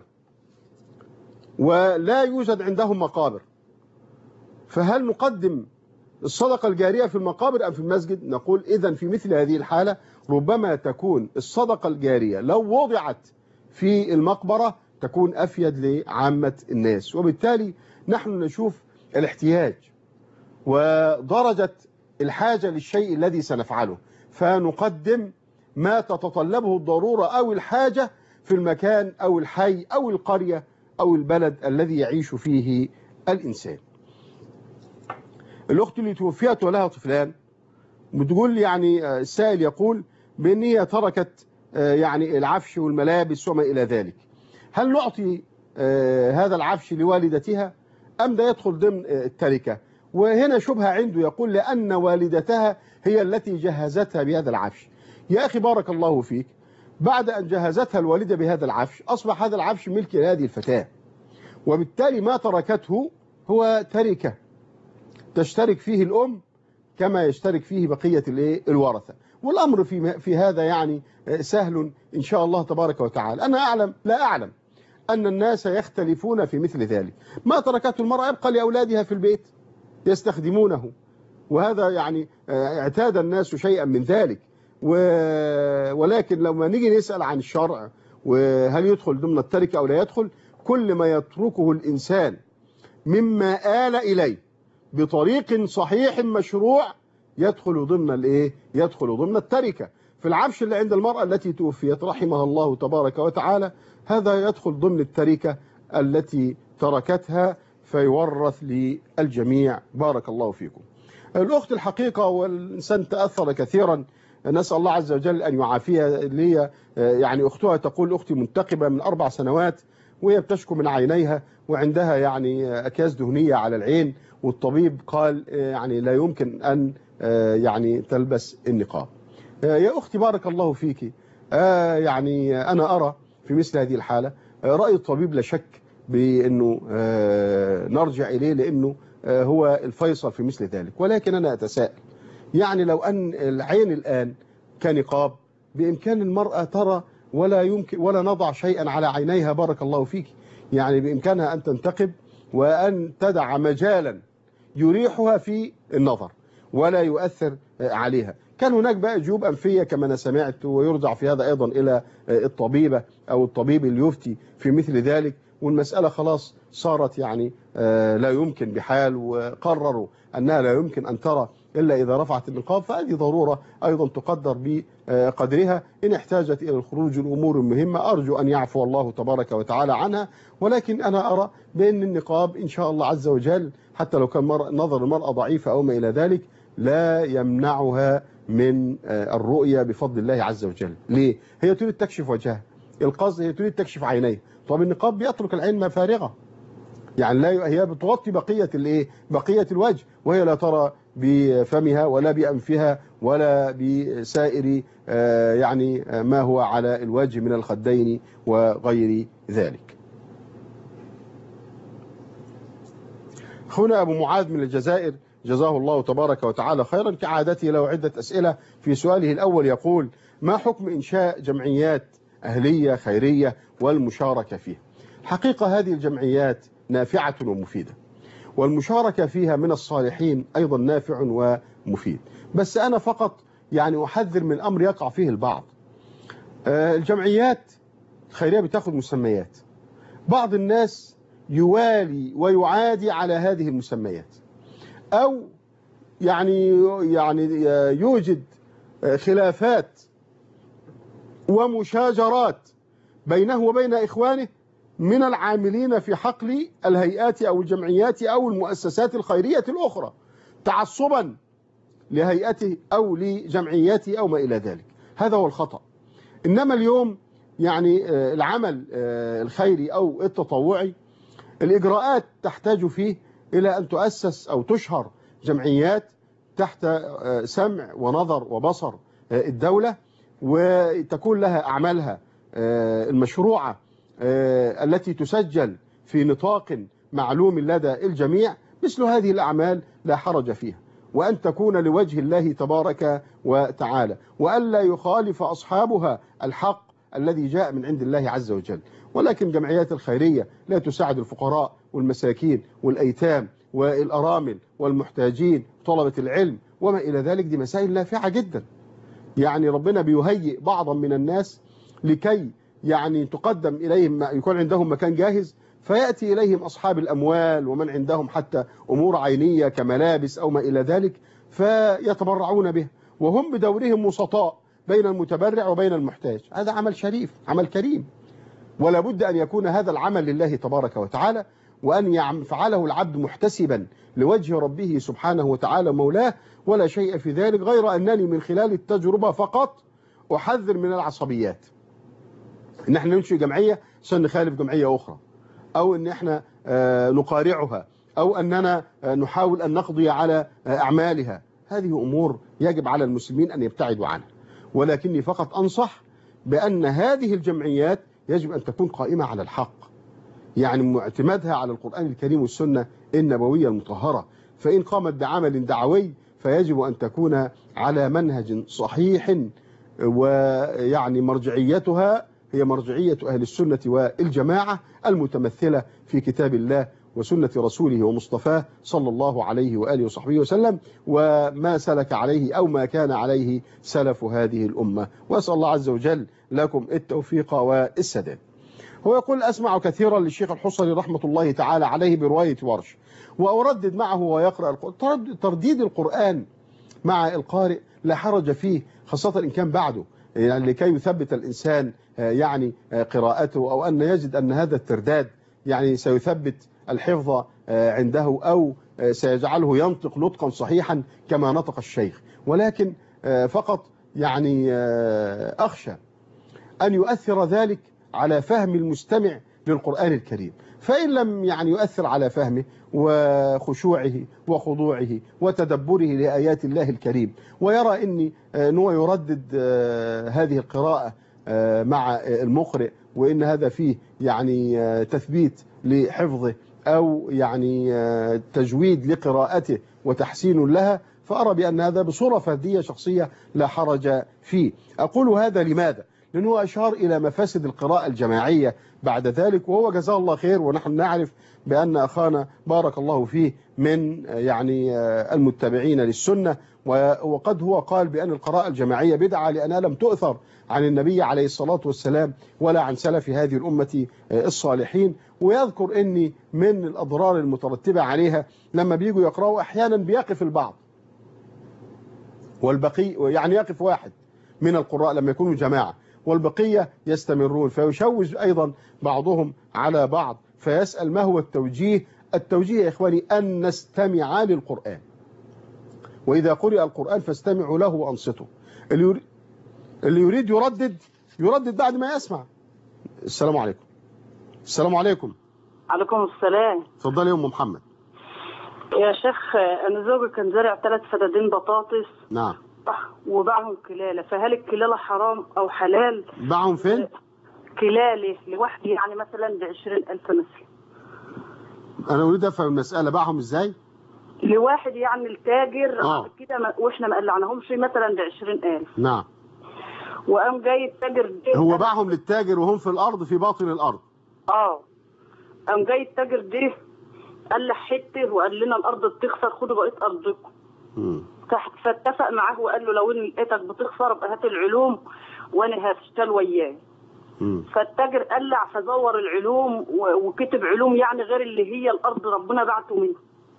ولا يوجد عندهم مقابر، فهل نقدم الصدقة الجارية في المقابر أم في المسجد؟ نقول إذن في مثل هذه الحالة ربما تكون الصدقة الجارية لو وضعت في المقبرة تكون أفيد لعامة الناس، وبالتالي نحن نشوف الاحتياج ودرجة الحاجة للشيء الذي سنفعله، فنقدم ما تتطلبه الضرورة أو الحاجة في المكان أو الحي أو القرية أو البلد الذي يعيش فيه الإنسان. الأخت اللي توفيت ولها طفلان بتقول يعني السائل يقول بأن هي تركت يعني العفش والملابس وما إلى ذلك، هل نعطي هذا العفش لوالدتها أم ده يدخل ضمن التركة؟ وهنا شبهة عنده، يقول لأن والدتها هي التي جهزتها بهذا العفش. يا أخي بارك الله فيك، بعد أن جهزتها الوالدة بهذا العفش أصبح هذا العفش ملك لهذه الفتاة، وبالتالي ما تركته هو تركة تشترك فيه الأم كما يشترك فيه بقية الورثة. والأمر في في هذا يعني سهل إن شاء الله تبارك وتعالى. أنا أعلم لا أعلم أن الناس يختلفون في مثل ذلك. ما تركته المرأة يبقى لأولادها في البيت يستخدمونه، وهذا يعني اعتاد الناس شيئا من ذلك. ولكن لما نيجي نسأل عن الشرع وهل يدخل ضمن التركة أو لا يدخل، كل ما يتركه الإنسان مما آل إليه بطريق صحيح مشروع يدخل ضمن الايه يدخل ضمن التركة. في العفش اللي عند المرأة التي توفيت رحمها الله تبارك وتعالى، هذا يدخل ضمن التركة التي تركتها فيورث للجميع. بارك الله فيكم. الأخت الحقيقة والإنسان تأثر كثيرا، نسأل الله عز وجل أن يعافيها. لي يعني أختها تقول أختي منتقبة من أربع سنوات وهي بتشكو من عينيها وعندها يعني أكياس دهنية على العين، والطبيب قال يعني لا يمكن أن يعني تلبس النقاب. يا أختي بارك الله فيك، يعني أنا أرى في مثل هذه الحالة رأي الطبيب لا شك بأنه نرجع إليه لأنه هو الفيصل في مثل ذلك. ولكن أنا أتساءل، يعني لو أن العين الآن كنقاب بإمكان المرأة ترى ولا يمكن ولا نضع شيئا على عينيها، بارك الله فيك، يعني بإمكانها أن تنتقب وأن تدع مجالا يريحها في النظر ولا يؤثر عليها. كان هناك بقى جيوب أنفية كما أنا سمعت، ويرجع في هذا أيضا إلى الطبيبة أو الطبيب اللي يفتي في مثل ذلك، والمسألة خلاص صارت يعني لا يمكن بحال، وقرروا أنها لا يمكن أن ترى إلا إذا رفعت النقاب. فهذه ضرورة أيضا تقدر بقدرها. إن احتاجت إلى الخروج الأمور المهمة أرجو أن يعفو الله تبارك وتعالى عنها. ولكن أنا أرى بأن النقاب إن شاء الله عز وجل حتى لو كان نظر المرأة ضعيفة أو ما إلى ذلك لا يمنعها من الرؤية بفضل الله عز وجل. ليه؟ هي تريد تكشف وجهها، القصد هي تريد تكشف عينيها. طب النقاب بيترك العين فارغة، يعني لا هي بتغطي بقية الايه بقية الوجه، وهي لا ترى بفمها ولا بأنفها ولا بسائر يعني ما هو على الوجه من الخدين وغير ذلك. هنا أبو معاذ من الجزائر جزاه الله تبارك وتعالى خيرا، كعادته له عدة أسئلة. في سؤاله الأول يقول: ما حكم إنشاء جمعيات أهلية خيرية والمشاركة فيها؟ حقيقة هذه الجمعيات نافعة ومفيدة، والمشاركة فيها من الصالحين أيضا نافع ومفيد. بس أنا فقط يعني أحذر من أمر يقع فيه البعض. الجمعيات الخيرية بتاخذ مسميات، بعض الناس يوالي ويعادي على هذه المسميات، أو يعني يعني يوجد خلافات ومشاجرات بينه وبين إخوانه من العاملين في حقل الهيئات أو الجمعيات أو المؤسسات الخيرية الأخرى، تعصبا لهيئته أو لجمعيته أو ما إلى ذلك. هذا هو الخطأ. إنما اليوم يعني العمل الخيري أو التطوعي الإجراءات تحتاج فيه إلى أن تؤسس أو تشهر جمعيات تحت سمع ونظر وبصر الدولة، وتكون لها أعمالها المشروعة التي تسجل في نطاق معلوم لدى الجميع. مثل هذه الأعمال لا حرج فيها، وأن تكون لوجه الله تبارك وتعالى، وألا يخالف أصحابها الحق الذي جاء من عند الله عز وجل. ولكن الجمعيات الخيرية لا تساعد الفقراء والمساكين والأيتام والأرامل والمحتاجين طلبة العلم وما إلى ذلك، دي مسائل نافعة جدا. يعني ربنا بيهيئ بعضا من الناس لكي يعني تقدم إليهم يكون عندهم مكان جاهز، فيأتي إليهم أصحاب الأموال ومن عندهم حتى أمور عينية كملابس أو ما إلى ذلك، فيتبرعون به، وهم بدورهم وسطاء بين المتبرع وبين المحتاج. هذا عمل شريف، عمل كريم، ولا بد أن يكون هذا العمل لله تبارك وتعالى، وأن يفعله العبد محتسبا لوجه ربه سبحانه وتعالى مولاه، ولا شيء في ذلك، غير أنني من خلال التجربة فقط أحذر من العصبيات، إن احنا ننشئ جمعية عشان نخالف جمعية أخرى، أو إن احنا نقارعها، أو أننا نحاول أن نقضي على أعمالها. هذه أمور يجب على المسلمين أن يبتعدوا عنها. ولكني فقط أنصح بأن هذه الجمعيات يجب أن تكون قائمة على الحق، يعني اعتمادها على القرآن الكريم والسنة النبوية المطهرة. فإن قامت بعمل دعوي فيجب أن تكون على منهج صحيح، ويعني مرجعيتها هي مرجعية أهل السنة والجماعة المتمثلة في كتاب الله وسنة رسوله ومصطفاه صلى الله عليه وآله وصحبه وسلم، وما سلك عليه أو ما كان عليه سلف هذه الأمة. وأسأل الله عز وجل لكم التوفيق والسداد. هو يقول: أسمع كثيرا للشيخ الحصري رحمة الله تعالى عليه برواية ورش، وأردد معه ويقرأ القرآن. ترديد القرآن مع القارئ لا حرج فيه، خاصة إن كان بعده، يعني لكي يثبت الإنسان يعني قراءته، أو أن يجد أن هذا الترداد يعني سيثبت الحفظ عنده، أو سيجعله ينطق نطقا صحيحا كما نطق الشيخ. ولكن فقط يعني أخشى أن يؤثر ذلك على فهم المستمع للقرآن الكريم، فإن لم يعني يؤثر على فهمه وخشوعه وخضوعه وتدبره لآيات الله الكريم، ويرى أن هو يردد هذه القراءة مع المقرئ، وإن هذا فيه يعني تثبيت لحفظه أو يعني تجويد لقراءته وتحسين لها، فأرى بأن هذا بصورة فردية شخصية لا حرج فيه. أقول هذا لماذا؟ لأنه أشار إلى مفاسد القراءة الجماعية بعد ذلك، وهو جزاه الله خير، ونحن نعرف بأن أخانا بارك الله فيه من يعني المتبعين للسنة، وقد هو قال بأن القراءة الجماعية بدعة لأنها لم تؤثر عن النبي عليه الصلاة والسلام ولا عن سلف هذه الأمة الصالحين. ويذكر أن من الأضرار المترتبة عليها لما بيجوا يقرأوا أحيانا بيقف البعض والبقي، يعني يقف واحد من القراء لما يكونوا جماعة والبقية يستمرون، فيشوش أيضا بعضهم على بعض، فيسأل ما هو التوجيه؟ التوجيه يا إخواني أن نستمع للقرآن، وإذا قرئ القرآن فاستمعوا له وأنصتوا. اللي يريد يردد يردد بعد ما يسمع. السلام عليكم. السلام عليكم. عليكم السلام. اتفضلي يا أم محمد. يا شيخ، أنا زوجي كان زارع ثلاث فدادين بطاطس. نعم. وباعهم كلالة، فهل الكلالة حرام أو حلال؟ باعهم فين؟ كلالة لوحدي، يعني مثلا بعشرين ألف مثلا. أنا أريد أفهم المسألة، باعهم إزاي؟ لواحد يعني التاجر آه. كده، وإحنا ما قلعناهمش مثلا بعشرين ألف. نعم. وقام جاي التاجر دي هو باعهم للتاجر وهم في الأرض، في باطن الأرض. اه قام جاي التاجر دي قال له حته، وقال لنا الأرض بتخسر، خدوا بقية أرضكم. امم فاتفق معاه وقال له لو ان لقيتك بتخسر ابقى هات العلوم وانا هشتغل وياه. فالتاجر قلع، فزور العلوم وكتب علوم يعني غير اللي هي الارض ربنا بعته منها.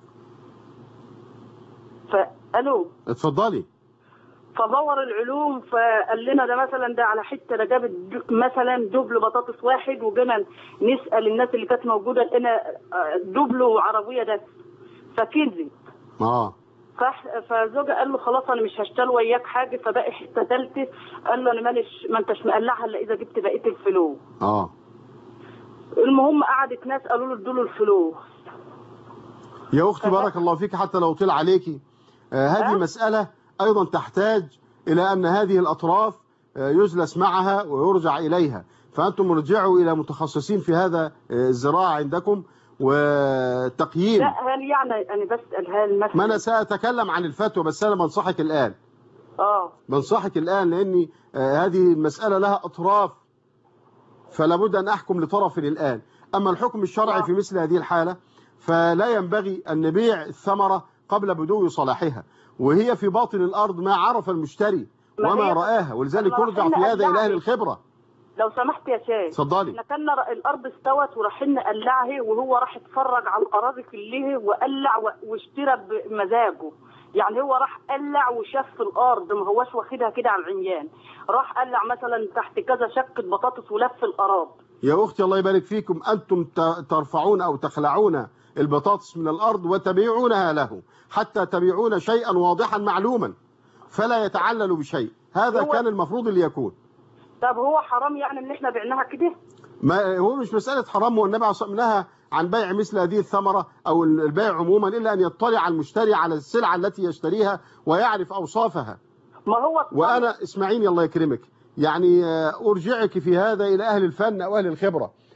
فقالوا اتفضلي. فزور العلوم، فقال لنا ده مثلا ده على حته، ده جاب مثلا دبل بطاطس واحد، وجينا نسال الناس اللي كانت موجوده لقينا دبل وعربيه ده، فكذب. اه فزوجة قال له خلاص انا مش هشتغل وياك حاجه، فبقى حته ثالثه. قال له انا ماليش، ما انتش مقلعها الا اذا جبت بقيه الفلوس. اه المهم قعدت ناس قالوا له ادوا له الفلوس. يا اختي بارك الله فيك، حتى لو طلع عليكي آه هذه أه؟ مساله ايضا تحتاج الى ان هذه الاطراف آه يجلس معها ويرجع اليها، فانتم ارجعوا الى متخصصين في هذا آه الزراعه عندكم وتقييم. لا هل يعني انا بسال هل مثلا، ما انا ساتكلم عن الفتوى، بس انا بنصحك الان. اه بنصحك الان لاني آه هذه المساله لها اطراف، فلا بد ان احكم لطرف الان. اما الحكم الشرعي في مثل هذه الحاله فلا ينبغي ان نبيع الثمره قبل بدو صلاحها، وهي في باطن الارض ما عرف المشتري وما راها، ولذلك يرجع في هذا الى اهل الخبره. لو سمحت يا شيخ. اتفضلي. احنا كنا الارض استوت ورايحين نقلعها، وهو راح اتفرج على الاراضي كلها وقلع واشترى بمزاجه، يعني هو راح قلع وشاف الارض، ما هوش واخدها كده على العميان، راح قلع مثلا تحت كذا شكه بطاطس ولف الاراضي. يا اختي الله يبارك فيكم، انتم ترفعون او تخلعون البطاطس من الارض وتبيعونها له، حتى تبيعون شيئا واضحا معلوما فلا يتعلل بشيء، هذا كان المفروض اللي يكون. طب هو حرام يعني ان احنا بعناها كده؟ ما هو مش مساله حرام، والنبي صلى الله عليه وسلم نهى عن بيع مثل هذه الثمره او البيع عموما الا ان يطلع المشتري على السلعه التي يشتريها ويعرف اوصافها. ما هو وانا اسمعيني الله يكرمك، يعني ارجعك في هذا الى اهل الفن او اهل الخبره.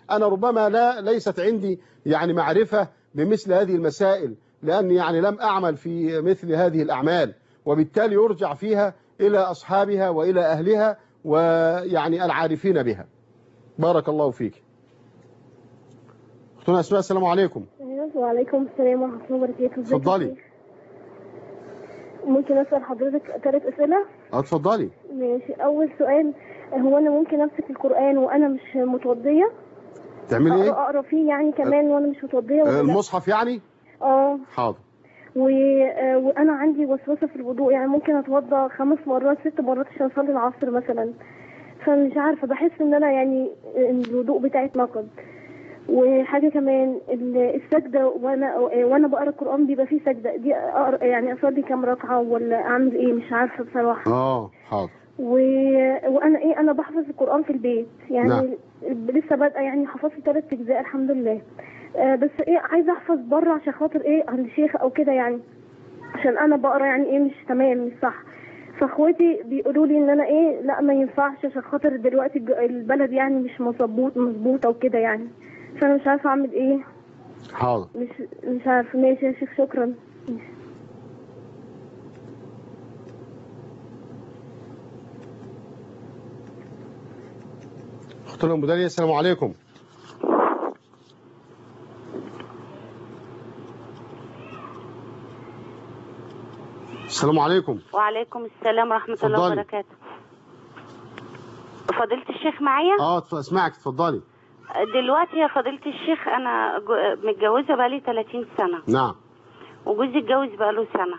أنا ربما لا ليست عندي يعني معرفة بمثل هذه المسائل، لأني يعني لم أعمل في مثل هذه الأعمال، وبالتالي يرجع فيها إلى أصحابها وإلى أهلها ويعني العارفين بها. بارك الله فيك. أختنا أسماء، السلام عليكم. وعليكم السلام ورحمة الله وبركاته. اتفضلي. ممكن أسأل حضرتك ثلاث أسئلة؟ اه اتفضلي. ماشي. أول سؤال، هو أنا ممكن أمسك القرآن وأنا مش متوضية؟ تعملي إيه؟ أقرأ فيه يعني كمان وأنا مش متوضية ولا المصحف يعني؟ اه. حاضر. و... وأنا عندي وسوسة في الوضوء، يعني ممكن أتوضى خمس مرات ست مرات عشان أصلي العصر مثلا، فمش عارفة، بحس إن أنا يعني الوضوء بتاعي اتنقض. وحاجة كمان، السجدة وانا وانا بقرا القرآن بيبقى فيه سجدة، دي أقرأ يعني اصلي كام ركعة ولا اعمل ايه؟ مش عارفة بصراحة. اه حاضر. و... وانا ايه انا بحفظ القرآن في البيت يعني. نعم. لسه بادئة يعني، حفظت ثلاث اجزاء الحمد لله. آه بس ايه عايزة احفظ بره عشان خاطر ايه عند شيخ او كده يعني، عشان انا بقرا يعني ايه مش تمام مش صح. فاخواتي بيقولوا لي ان انا ايه لا ما ينفعش عشان خاطر دلوقتي البلد يعني مش مظبوط مظبوطة وكده يعني، فانا مش عارفه اعمل ايه. حاضر. مش مش عارفه. ماشي يا شيخ، شكرا. اختنا ام داليا، السلام عليكم. السلام عليكم. وعليكم السلام ورحمه الله وبركاته. فضيله الشيخ معايا؟ اه اسمعك، اتفضلي. دلوقتي يا فضيلة الشيخ أنا متجوزة بقالي ثلاثين سنة. نعم. وجوزي اتجوز بقاله سنة.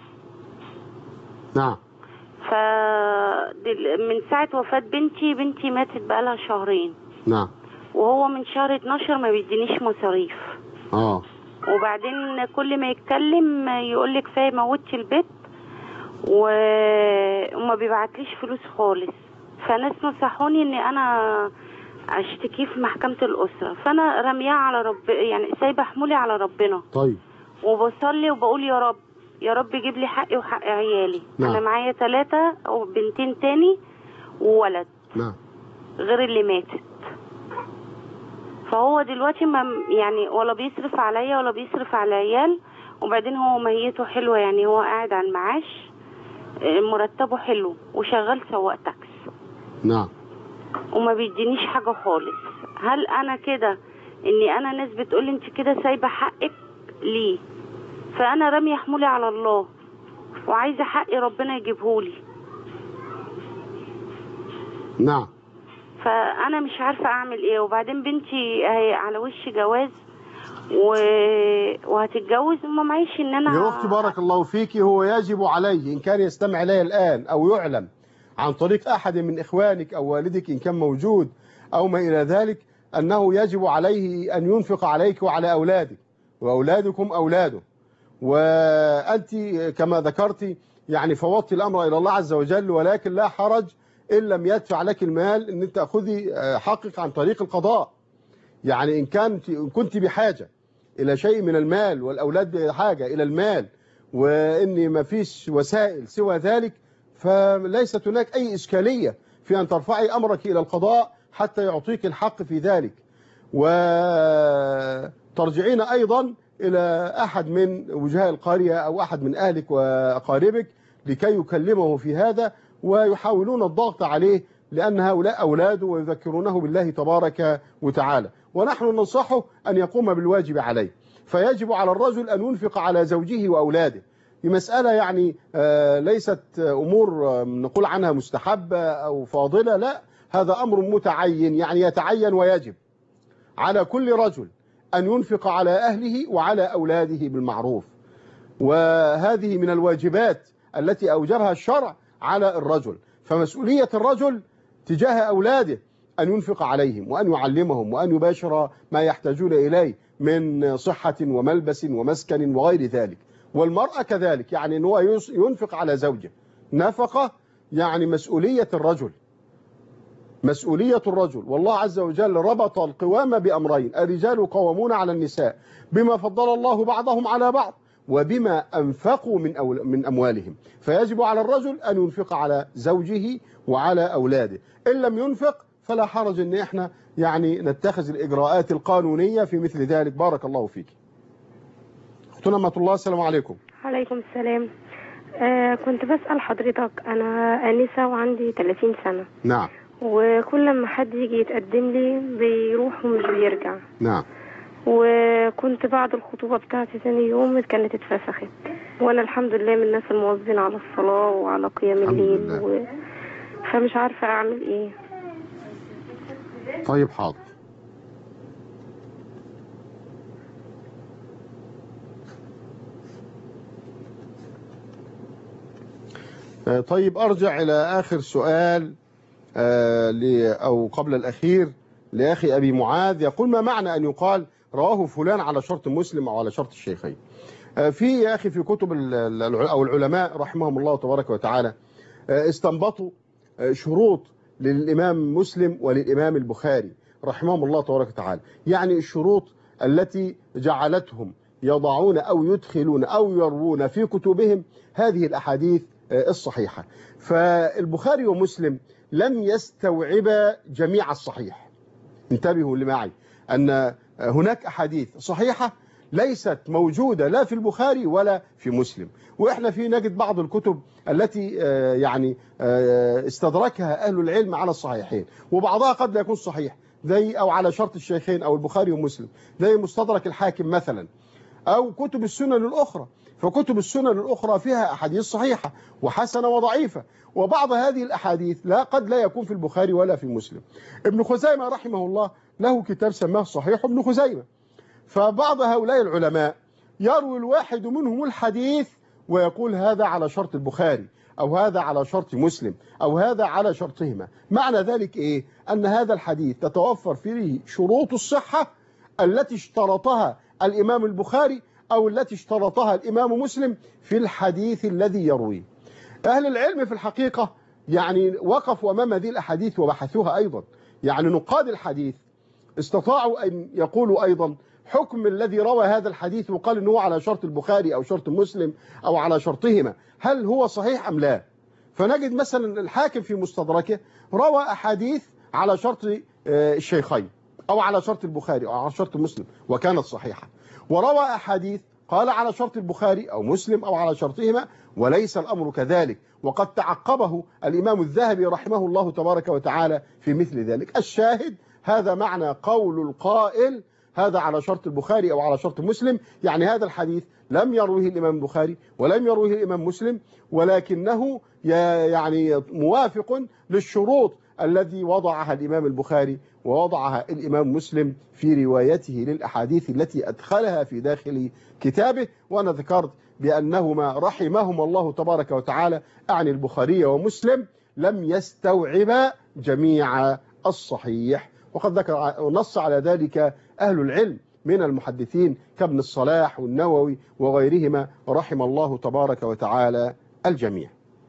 نعم. ف من ساعة وفاة بنتي بنتي ماتت بقالها شهرين. نعم. وهو من شهر اتناشر ما بيدينيش مصاريف. اه. وبعدين كل ما يتكلم يقول لي كفاية موتي البيت و... وما بيبعتليش فلوس خالص. فناس نصحوني إن أنا اشتكيه في محكمة الأسرة، فأنا رمياه على رب يعني سايبة حمولي على ربنا. طيب. وبصلي وبقول يا رب يا رب يجيب لي حقي وحق عيالي. نعم. أنا معايا ثلاثة أو بنتين تاني وولد. نعم. غير اللي ماتت. فهو دلوقتي ما يعني ولا بيصرف عليا ولا بيصرف على العيال، وبعدين هو مهيته حلوة يعني، هو قاعد على المعاش مرتبه حلو وشغال سواق تاكس. نعم. وما بيدينيش حاجة خالص. هل انا كده اني انا ناس بتقولي انت كده سايبة حقك ليه؟ فانا رامية حمولي على الله وعايزة حقي ربنا يجيبهولي. نعم. فانا مش عارفة اعمل ايه. وبعدين بنتي هي على وش جواز و... وهتتجوز وما معيش ان انا. يا اختي بارك الله فيكي، هو يجب عليه ان كان يستمع الي الان او يعلم عن طريق أحد من إخوانك أو والدك إن كان موجود أو ما إلى ذلك، أنه يجب عليه أن ينفق عليك وعلى أولادك، وأولادكم أولاده. وأنت كما ذكرت يعني فوضت الأمر إلى الله عز وجل، ولكن لا حرج إن لم يدفع لك المال أن أنت تأخذي حقك عن طريق القضاء. يعني إن كنت إن كنت بحاجة إلى شيء من المال والأولاد بحاجة إلى المال، وإن ما فيش وسائل سوى ذلك، فليست هناك أي إشكالية في أن ترفعي أمرك إلى القضاء حتى يعطيك الحق في ذلك. وترجعين أيضا إلى أحد من وجهاء القرية أو أحد من أهلك وأقاربك لكي يكلمه في هذا، ويحاولون الضغط عليه، لأن هؤلاء أولاده ويذكرونه بالله تبارك وتعالى. ونحن ننصحه أن يقوم بالواجب عليه. فيجب على الرجل أن ينفق على زوجه وأولاده. في مسألة يعني ليست أمور نقول عنها مستحبة أو فاضلة، لا، هذا أمر متعين، يعني يتعين ويجب على كل رجل أن ينفق على أهله وعلى أولاده بالمعروف. وهذه من الواجبات التي أوجبها الشرع على الرجل. فمسؤولية الرجل تجاه أولاده أن ينفق عليهم وأن يعلمهم وأن يباشر ما يحتاجون إليه من صحة وملبس ومسكن وغير ذلك. والمرأة كذلك، يعني أنه ينفق على زوجه نفقة، يعني مسؤولية الرجل مسؤولية الرجل. والله عز وجل ربط القوامة بأمرين: الرجال قوامون على النساء بما فضل الله بعضهم على بعض وبما أنفقوا من, أول من أموالهم. فيجب على الرجل أن ينفق على زوجه وعلى أولاده. إن لم ينفق فلا حرج ان احنا يعني نتخذ الاجراءات القانونيه في مثل ذلك. بارك الله فيك. اختنا أمة الله، السلام عليكم. عليكم السلام. آه كنت بسأل حضرتك، أنا آنسة وعندي ثلاثين سنة. نعم. وكل ما حد يجي يتقدم لي بيروح ومش بيرجع. نعم. وكنت بعد الخطوبة بتاعتي ثاني يوم كانت اتفسخت، وأنا الحمد لله من الناس المواظبين على الصلاة وعلى قيام الليل و... فمش عارفة أعمل إيه. طيب حاضر. طيب أرجع إلى آخر سؤال أو قبل الأخير لأخي أبي معاذ، يقول: ما معنى أن يقال رواه فلان على شرط مسلم أو على شرط الشيخين؟ في يا أخي في كتب أو العلماء رحمهم الله تبارك وتعالى استنبطوا شروط للإمام مسلم وللإمام البخاري رحمهم الله تبارك وتعالى، يعني الشروط التي جعلتهم يضعون أو يدخلون أو يروون في كتبهم هذه الأحاديث الصحيحة. فالبخاري ومسلم لم يستوعبا جميع الصحيح. انتبهوا معي أن هناك أحاديث صحيحة ليست موجودة لا في البخاري ولا في مسلم، وإحنا في نجد بعض الكتب التي يعني استدركها أهل العلم على الصحيحين، وبعضها قد لا يكون صحيح زي أو على شرط الشيخين أو البخاري ومسلم، زي مستدرك الحاكم مثلا، أو كتب السنن الأخرى. فكتب السنن الأخرى فيها أحاديث صحيحة وحسنة وضعيفة، وبعض هذه الأحاديث لا قد لا يكون في البخاري ولا في مسلم. ابن خزيمة رحمه الله له كتاب سماه صحيح ابن خزيمة. فبعض هؤلاء العلماء يروي الواحد منهم الحديث ويقول هذا على شرط البخاري أو هذا على شرط مسلم أو هذا على شرطهما. معنى ذلك إيه؟ أن هذا الحديث تتوفر فيه شروط الصحة التي اشترطها الإمام البخاري أو التي اشترطها الإمام مسلم في الحديث الذي يرويه. أهل العلم في الحقيقة يعني وقفوا أمام هذه الأحاديث وبحثوها أيضا، يعني نقاد الحديث استطاعوا أن يقولوا أيضا حكم الذي روى هذا الحديث وقال أنه على شرط البخاري أو شرط مسلم أو على شرطهما، هل هو صحيح أم لا؟ فنجد مثلا الحاكم في مستدركه روى أحاديث على شرط الشيخين أو على شرط البخاري أو على شرط مسلم وكانت صحيحة، وروى أحاديث قال على شرط البخاري أو مسلم أو على شرطهما وليس الأمر كذلك، وقد تعقبه الإمام الذهبي رحمه الله تبارك وتعالى في مثل ذلك. الشاهد هذا معنى قول القائل هذا على شرط البخاري أو على شرط مسلم، يعني هذا الحديث لم يرويه الإمام البخاري ولم يرويه الإمام مسلم، ولكنه يعني موافق للشروط الذي وضعها الإمام البخاري ووضعها الإمام مسلم في روايته للأحاديث التي أدخلها في داخل كتابه. وأنا ذكرت بأنهما رحمهما الله تبارك وتعالى أعني البخاري ومسلم لم يستوعبا جميع الصحيح، وقد ذكر ونص على ذلك أهل العلم من المحدثين كابن الصلاح والنووي وغيرهما رحم الله تبارك وتعالى الجميع.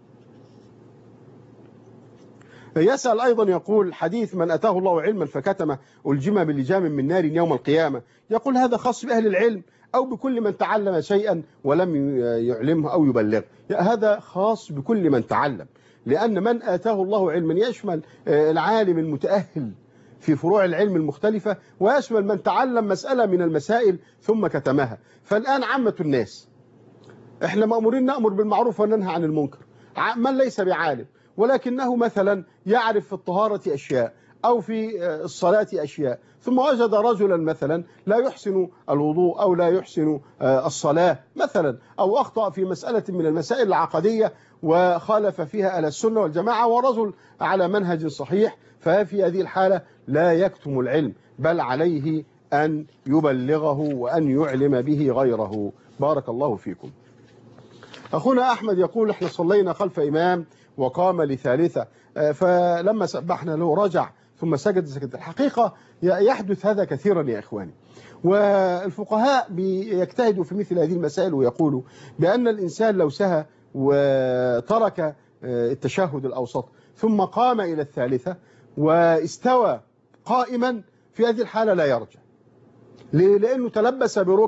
يسأل أيضا يقول: حديث من أتاه الله علما فكتمه ألجم بلجام من نار يوم القيامة، يقول هذا خاص بأهل العلم أو بكل من تعلم شيئا ولم يعلمه أو يبلغه؟ هذا خاص بكل من تعلم، لأن من آتاه الله علما يشمل العالم المتأهل في فروع العلم المختلفة، ويشمل من تعلم مسألة من المسائل ثم كتمها. فالآن عامة الناس احنا مأمورين نأمر بالمعروف وننهى عن المنكر، من ليس بعالم ولكنه مثلا يعرف في الطهارة أشياء أو في الصلاة أشياء، ثم وجد رجلا مثلا لا يحسن الوضوء أو لا يحسن الصلاة مثلا، أو أخطأ في مسألة من المسائل العقدية وخالف فيها أهل السنة والجماعة ورجل على منهج صحيح، ففي هذه الحالة لا يكتم العلم بل عليه أن يبلغه وأن يعلم به غيره. بارك الله فيكم. أخونا أحمد يقول: احنا صلينا خلف إمام وقام لثالثة، فلما سبحنا له رجع ثم سجد سجد. الحقيقة يحدث هذا كثيرا يا إخواني، والفقهاء بيجتهدوا في مثل هذه المسائل ويقولوا بأن الإنسان لو سهى وترك التشهد الأوسط ثم قام إلى الثالثة واستوى قائما، في هذه الحالة لا يرجع، لأنه تلبس بركن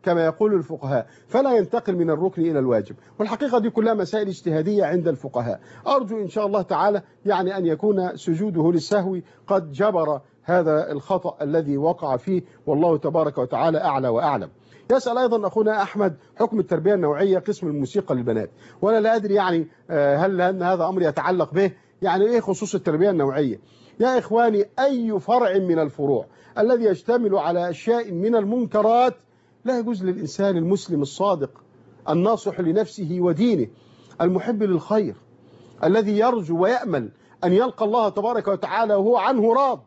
كما يقول الفقهاء، فلا ينتقل من الركن إلى الواجب. والحقيقة دي كلها مسائل اجتهادية عند الفقهاء. أرجو إن شاء الله تعالى يعني أن يكون سجوده للسهو قد جبر هذا الخطأ الذي وقع فيه، والله تبارك وتعالى أعلى وأعلم. يسأل أيضا أخونا أحمد حكم التربية النوعية قسم الموسيقى للبنات، وأنا لا أدري يعني هل أن هذا أمر يتعلق به، يعني إيه خصوص التربية النوعية؟ يا إخواني، أي فرع من الفروع الذي يشتمل على أشياء من المنكرات لا يجوز للإنسان المسلم الصادق الناصح لنفسه ودينه المحب للخير الذي يرجو ويأمل أن يلقى الله تبارك وتعالى وهو عنه راض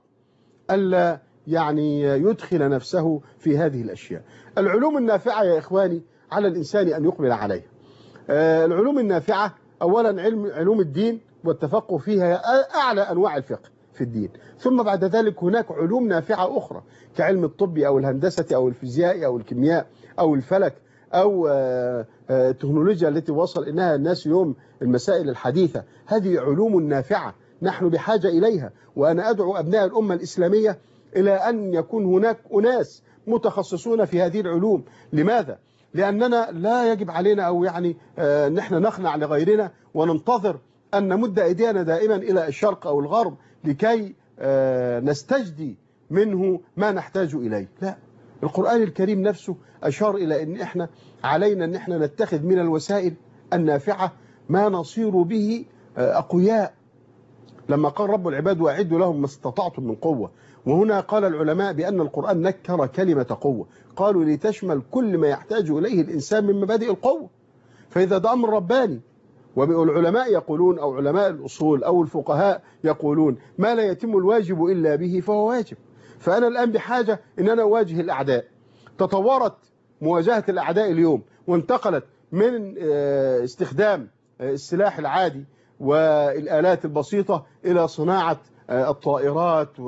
ألا يعني يدخل نفسه في هذه الأشياء. العلوم النافعة يا إخواني على الإنسان أن يقبل عليها. العلوم النافعة أولا علم علوم الدين والتفقه فيها أعلى أنواع الفقه في الدين، ثم بعد ذلك هناك علوم نافعة أخرى كعلم الطب أو الهندسة أو الفيزياء أو الكيمياء أو الفلك أو التكنولوجيا التي وصل إنها الناس اليوم المسائل الحديثة. هذه علوم نافعة نحن بحاجة إليها، وأنا أدعو أبناء الأمة الإسلامية إلى أن يكون هناك أناس متخصصون في هذه العلوم. لماذا؟ لأننا لا يجب علينا أو يعني آه نحن نخنع لغيرنا وننتظر أن نمد أيدينا دائما إلى الشرق أو الغرب لكي آه نستجدي منه ما نحتاج إليه. لا، القرآن الكريم نفسه أشار إلى أن إحنا علينا أن إحنا نتخذ من الوسائل النافعة ما نصير به آه أقوياء. لما قال رب العباد وأعدوا لهم ما استطعتم من قوة، وهنا قال العلماء بأن القرآن نكر كلمة قوة، قالوا لتشمل كل ما يحتاج إليه الإنسان من مبادئ القوة. فإذا ده أمر رباني، والعلماء يقولون أو علماء الأصول أو الفقهاء يقولون ما لا يتم الواجب إلا به فهو واجب. فأنا الآن بحاجة أن أنا أواجه الأعداء. تطورت مواجهة الأعداء اليوم وانتقلت من استخدام السلاح العادي والآلات البسيطة إلى صناعة الطائرات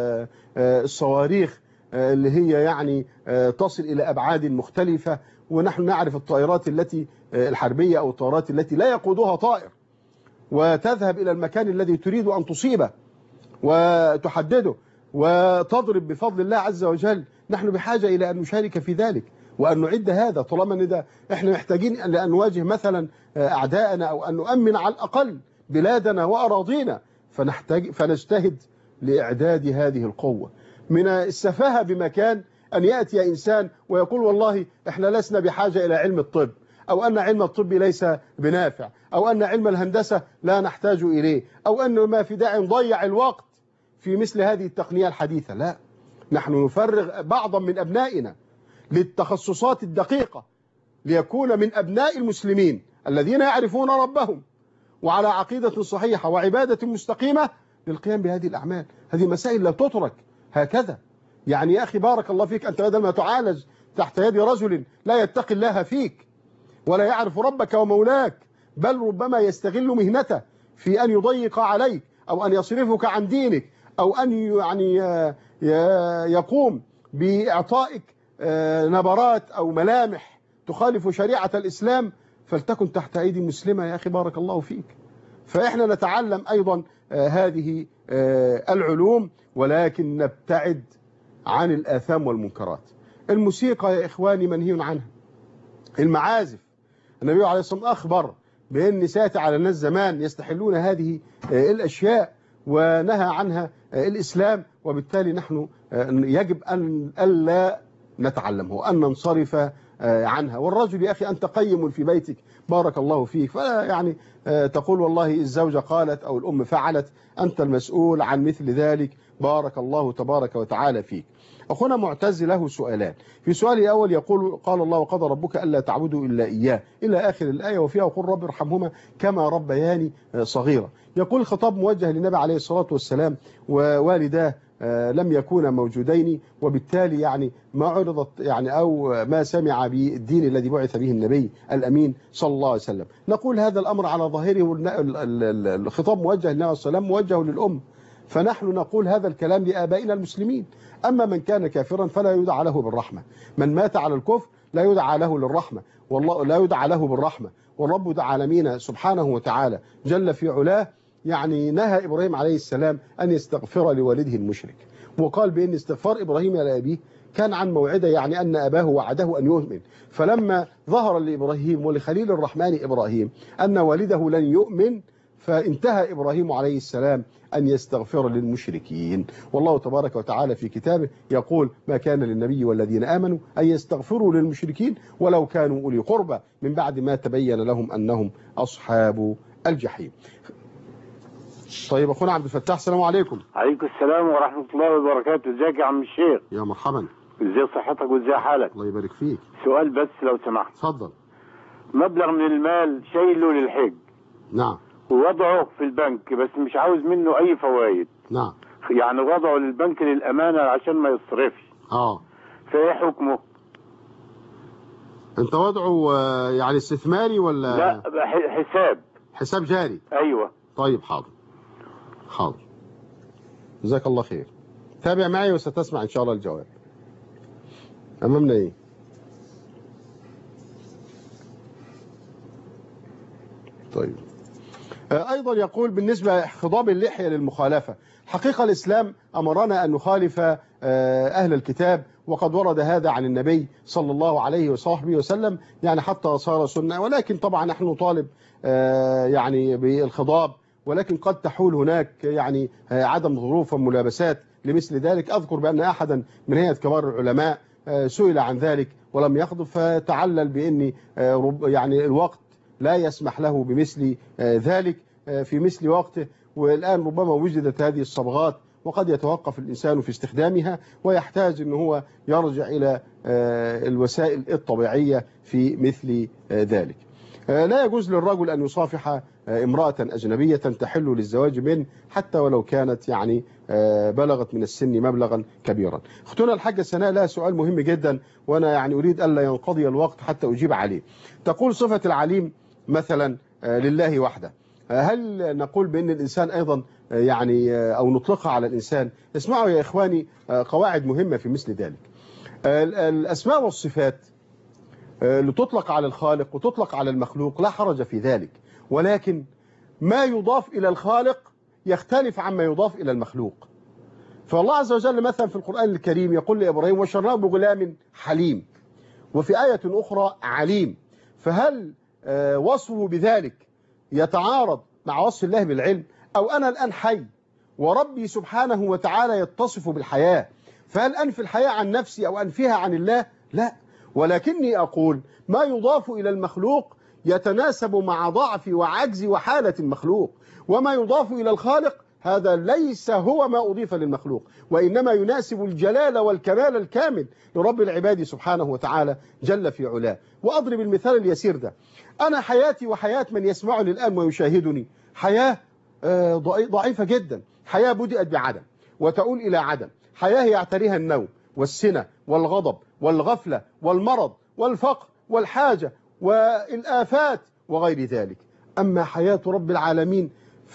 والصواريخ اللي هي يعني تصل إلى أبعاد مختلفة. ونحن نعرف الطائرات التي الحربية أو الطائرات التي لا يقودها طائر وتذهب إلى المكان الذي تريد أن تصيبه وتحدده وتضرب بفضل الله عز وجل. نحن بحاجة إلى أن نشارك في ذلك وأن نعد هذا، طالما أن ده إحنا محتاجين أن نواجه مثلا أعداءنا أو أن نؤمن على الأقل بلادنا وأراضينا، فنحتاج فنجتهد لإعداد هذه القوة. من السفاهة بمكان أن يأتي إنسان ويقول والله إحنا لسنا بحاجة إلى علم الطب، أو أن علم الطب ليس بنافع، أو أن علم الهندسة لا نحتاج إليه، أو أن ما في داعي نضيع الوقت في مثل هذه التقنية الحديثة. لا، نحن نفرغ بعضا من أبنائنا للتخصصات الدقيقة ليكون من أبناء المسلمين الذين يعرفون ربهم وعلى عقيدة صحيحة وعبادة مستقيمة للقيام بهذه الأعمال. هذه مسائل لا تترك هكذا. يعني يا أخي بارك الله فيك، أنت بدل ما تعالج تحت يد رجل لا يتقي الله فيك ولا يعرف ربك ومولاك، بل ربما يستغل مهنته في أن يضيق عليك أو أن يصرفك عن دينك أو أن يعني يقوم بإعطائك نبرات أو ملامح تخالف شريعة الإسلام، فلتكن تحت أيدي مسلمة يا أخي بارك الله فيك. فإحنا نتعلم أيضا هذه العلوم ولكن نبتعد عن الآثام والمنكرات. الموسيقى يا إخواني منهي عنها. المعازف، النبي عليه الصلاة والسلام أخبر بأن سيأتي على الناس زمان يستحلون هذه الأشياء ونهى عنها الإسلام، وبالتالي نحن يجب أن ألا نتعلمه وأن ننصرف عنها. والرجل يا أخي أنت قيم في بيتك بارك الله فيك، فلا يعني تقول والله الزوجة قالت أو الأم فعلت، أنت المسؤول عن مثل ذلك بارك الله تبارك وتعالى فيك. أخونا معتز له سؤالان. في سؤال الأول يقول قال الله وقضى ربك ألا تعبدوا إلا إياه إلى آخر الآية، وفيها وقل رب ارحمهما كما ربياني صغيرا. يقول الخطاب موجه للنبي عليه الصلاة والسلام ووالداه لم يكونا موجودين، وبالتالي يعني ما عرضت يعني أو ما سمع بالدين الذي بعث به النبي الأمين صلى الله عليه وسلم. نقول هذا الأمر على ظاهره الخطاب موجه للنبي عليه الصلاة والسلام موجه للأم، فنحن نقول هذا الكلام لآبائنا المسلمين. أما من كان كافرا فلا يدعى له بالرحمة، من مات على الكفر لا يدعى له للرحمة، والله لا يدعى له بالرحمة. والرب العالمين سبحانه وتعالى جل في علاه يعني نهى إبراهيم عليه السلام أن يستغفر لوالده المشرك، وقال بأن استغفار إبراهيم لأبيه كان عن موعده، يعني أن أباه وعده أن يؤمن. فلما ظهر لإبراهيم ولخليل الرحمن إبراهيم أن والده لن يؤمن، فانتهى إبراهيم عليه السلام أن يستغفر للمشركين. والله تبارك وتعالى في كتابه يقول: ما كان للنبي والذين آمنوا أن يستغفروا للمشركين ولو كانوا أولي قربى من بعد ما تبين لهم أنهم أصحاب الجحيم. طيب أخونا عبد الفتاح، السلام عليكم. عليكم السلام ورحمة الله وبركاته. ازيك يا عم الشيخ؟ يا مرحبا. ازاي صحتك وازاي حالك؟ الله يبارك فيك. سؤال بس لو سمحت. اتفضل. مبلغ من المال شايله للحج. نعم. ووضعه في البنك بس مش عاوز منه أي فوائد. نعم. يعني وضعه للبنك للأمانة عشان ما يصرفش. اه. فايه حكمه؟ انت وضعه يعني استثماري ولا؟ لا، حساب. حساب جاري. ايوه. طيب حاضر حاضر، جزاك الله خير. تابع معي وستسمع ان شاء الله الجواب. امامنا ايه؟ طيب. ايضا يقول بالنسبه خضاب اللحيه للمخالفه، حقيقه الاسلام امرنا ان نخالف اهل الكتاب، وقد ورد هذا عن النبي صلى الله عليه وصحبه وسلم، يعني حتى صار سنه، ولكن طبعا نحن نطالب يعني بالخضاب، ولكن قد تحول هناك يعني عدم ظروف وملابسات لمثل ذلك. أذكر بأن أحدا من هيئة كبار العلماء سئل عن ذلك ولم يخضب، فتعلل بأن يعني الوقت لا يسمح له بمثل ذلك في مثل وقته، والآن ربما وجدت هذه الصبغات وقد يتوقف الإنسان في استخدامها ويحتاج أنه هو يرجع إلى الوسائل الطبيعية في مثل ذلك. لا يجوز للرجل أن يصافح امرأة أجنبية تحل للزواج منه حتى ولو كانت يعني بلغت من السن مبلغا كبيرا. اختنا الحاجة سناء لها سؤال مهم جدا، وأنا يعني أريد ألا ينقضي الوقت حتى أجيب عليه. تقول: صفة العليم مثلا لله وحده، هل نقول بأن الإنسان أيضا يعني أو نطلقها على الإنسان؟ اسمعوا يا إخواني قواعد مهمة في مثل ذلك. الأسماء والصفات لتطلق على الخالق وتطلق على المخلوق، لا حرج في ذلك، ولكن ما يضاف إلى الخالق يختلف عما يضاف إلى المخلوق. فالله عز وجل مثلا في القرآن الكريم يقول لإبراهيم: وشرناه بغلام حليم، وفي آية أخرى عليم. فهل وصفه بذلك يتعارض مع وصف الله بالعلم؟ أو أنا الآن حي وربي سبحانه وتعالى يتصف بالحياة، فهل أنفي الحياة عن نفسي أو أنفيها عن الله؟ لا، ولكني أقول ما يضاف إلى المخلوق يتناسب مع ضعف وعجز وحالة المخلوق، وما يضاف إلى الخالق هذا ليس هو ما أضيف للمخلوق، وإنما يناسب الجلال والكمال الكامل لرب العباد سبحانه وتعالى جل في علاه. وأضرب المثال اليسير ده: أنا حياتي وحياة من يسمعني الآن ويشاهدني حياة ضعيفة جدا، حياة بدأت بعدم وتؤول إلى عدم، حياة يعتريها النوم والسنة والغضب والغفلة والمرض والفقر والحاجة والآفات وغير ذلك. أما حياة رب العالمين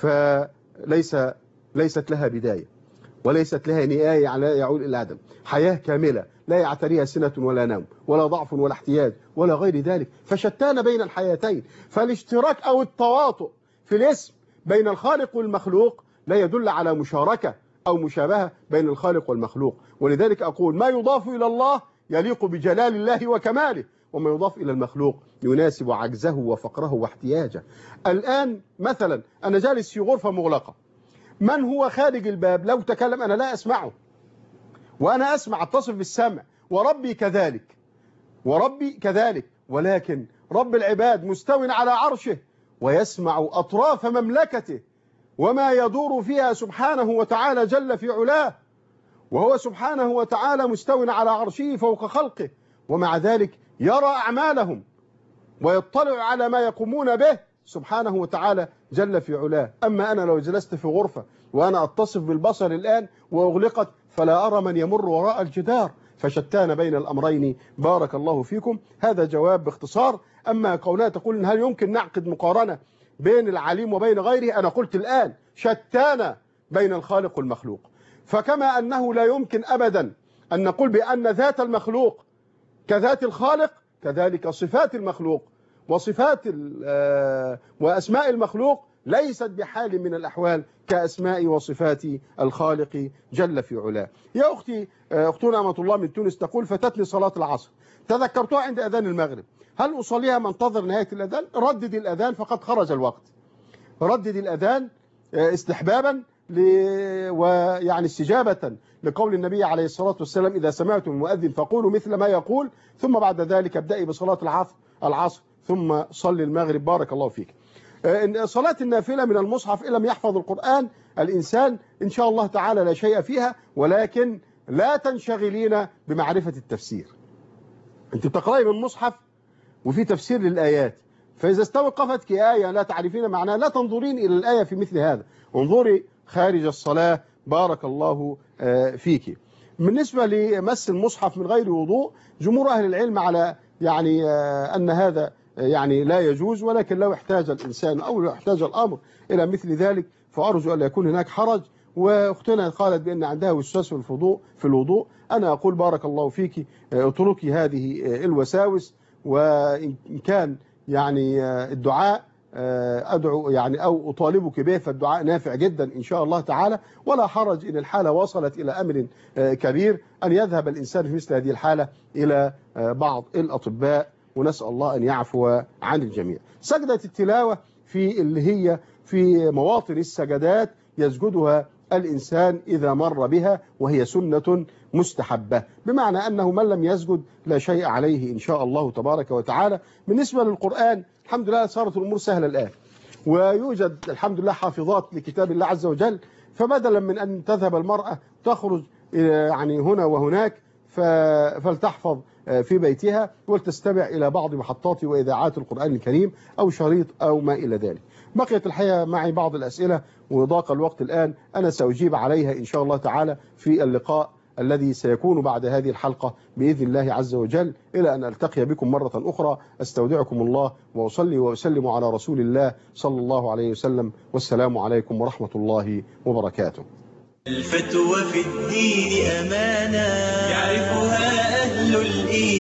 فليس ليست لها بداية وليست لها نهاية، يعني لا يعود إلى عدم، حياة كاملة لا يعتريها سنة ولا نوم ولا ضعف ولا احتياج ولا غير ذلك، فشتان بين الحياتين. فالاشتراك أو التواطؤ في الاسم بين الخالق والمخلوق لا يدل على مشاركة أو مشابهة بين الخالق والمخلوق. ولذلك أقول ما يضاف إلى الله يليق بجلال الله وكماله، وما يضاف إلى المخلوق يناسب عجزه وفقره واحتياجه. الآن مثلا أنا جالس في غرفة مغلقة، من هو خارج الباب لو تكلم أنا لا أسمعه، وأنا أسمع أتصف بالسمع، وربي كذلك وربي كذلك ولكن رب العباد مستو على عرشه ويسمع أطراف مملكته وما يدور فيها سبحانه وتعالى جل في علاه، وهو سبحانه وتعالى مستو على عرشه فوق خلقه، ومع ذلك يرى أعمالهم ويطلع على ما يقومون به سبحانه وتعالى جل في علاه. أما أنا لو جلست في غرفة وأنا أتصف بالبصر الآن وأغلقت فلا أرى من يمر وراء الجدار، فشتان بين الأمرين. بارك الله فيكم. هذا جواب باختصار. أما قولها تقول هل يمكن نعقد مقارنة بين العليم وبين غيره، أنا قلت الآن شتان بين الخالق والمخلوق. فكما أنه لا يمكن أبدا أن نقول بأن ذات المخلوق كذات الخالق، كذلك صفات المخلوق وصفات وأسماء المخلوق ليست بحال من الأحوال كأسماء وصفات الخالق جل في علاه. يا أختي أختنا أمة الله من تونس تقول: فاتتني صلاة العصر تذكرتها عند أذان المغرب، هل أصليها منتظر نهاية الأذان؟ ردد الأذان فقد خرج الوقت، ردد الأذان استحبابا ويعني استجابة لقول النبي عليه الصلاة والسلام: إذا سمعتم المؤذن فقولوا مثل ما يقول، ثم بعد ذلك ابدأي بصلاة العصر العصر ثم صلي المغرب. بارك الله فيك. صلاة النافلة من المصحف إن لم يحفظ القرآن الإنسان إن شاء الله تعالى لا شيء فيها، ولكن لا تنشغلين بمعرفة التفسير. أنت بتقرأي من المصحف وفي تفسير للآيات، فإذا استوقفتك آية لا تعرفين معناها لا تنظرين إلى الآية في مثل هذا، انظري خارج الصلاة. بارك الله فيك. بالنسبة لمس المصحف من غير وضوء، جمهور أهل العلم على يعني أن هذا يعني لا يجوز، ولكن لو احتاج الإنسان أو لو احتاج الأمر إلى مثل ذلك فأرجو أن لا يكون هناك حرج. وأختنا قالت بأن عندها وسواس في الوضوء في الوضوء أنا أقول بارك الله فيك، اتركي هذه الوساوس، وإن كان يعني الدعاء أدعو يعني أو أطالبك به، فالدعاء نافع جدا إن شاء الله تعالى، ولا حرج إن الحالة وصلت إلى أمر كبير أن يذهب الإنسان في مثل هذه الحالة إلى بعض الأطباء، ونسأل الله أن يعفو عن الجميع. سجدة التلاوة في اللي هي في مواطن السجدات يسجدها الإنسان إذا مر بها، وهي سنة مستحبة، بمعنى أنه من لم يسجد لا شيء عليه إن شاء الله تبارك وتعالى. بالنسبة للقرآن الحمد لله صارت الأمور سهلة الآن، ويوجد الحمد لله حافظات لكتاب الله عز وجل، فبدلا من أن تذهب المرأة تخرج يعني هنا وهناك فلتحفظ في بيتها ولتستمع إلى بعض محطات وإذاعات القرآن الكريم أو شريط أو ما إلى ذلك. بقيت الحقيقة معي بعض الأسئلة وضاق الوقت الآن، أنا سأجيب عليها إن شاء الله تعالى في اللقاء الذي سيكون بعد هذه الحلقة بإذن الله عز وجل. إلى أن ألتقي بكم مرة أخرى أستودعكم الله وأصلي وأسلم على رسول الله صلى الله عليه وسلم، والسلام عليكم ورحمة الله وبركاته. الفتوى في الدين أمانة يعرفها أهل الإيمان.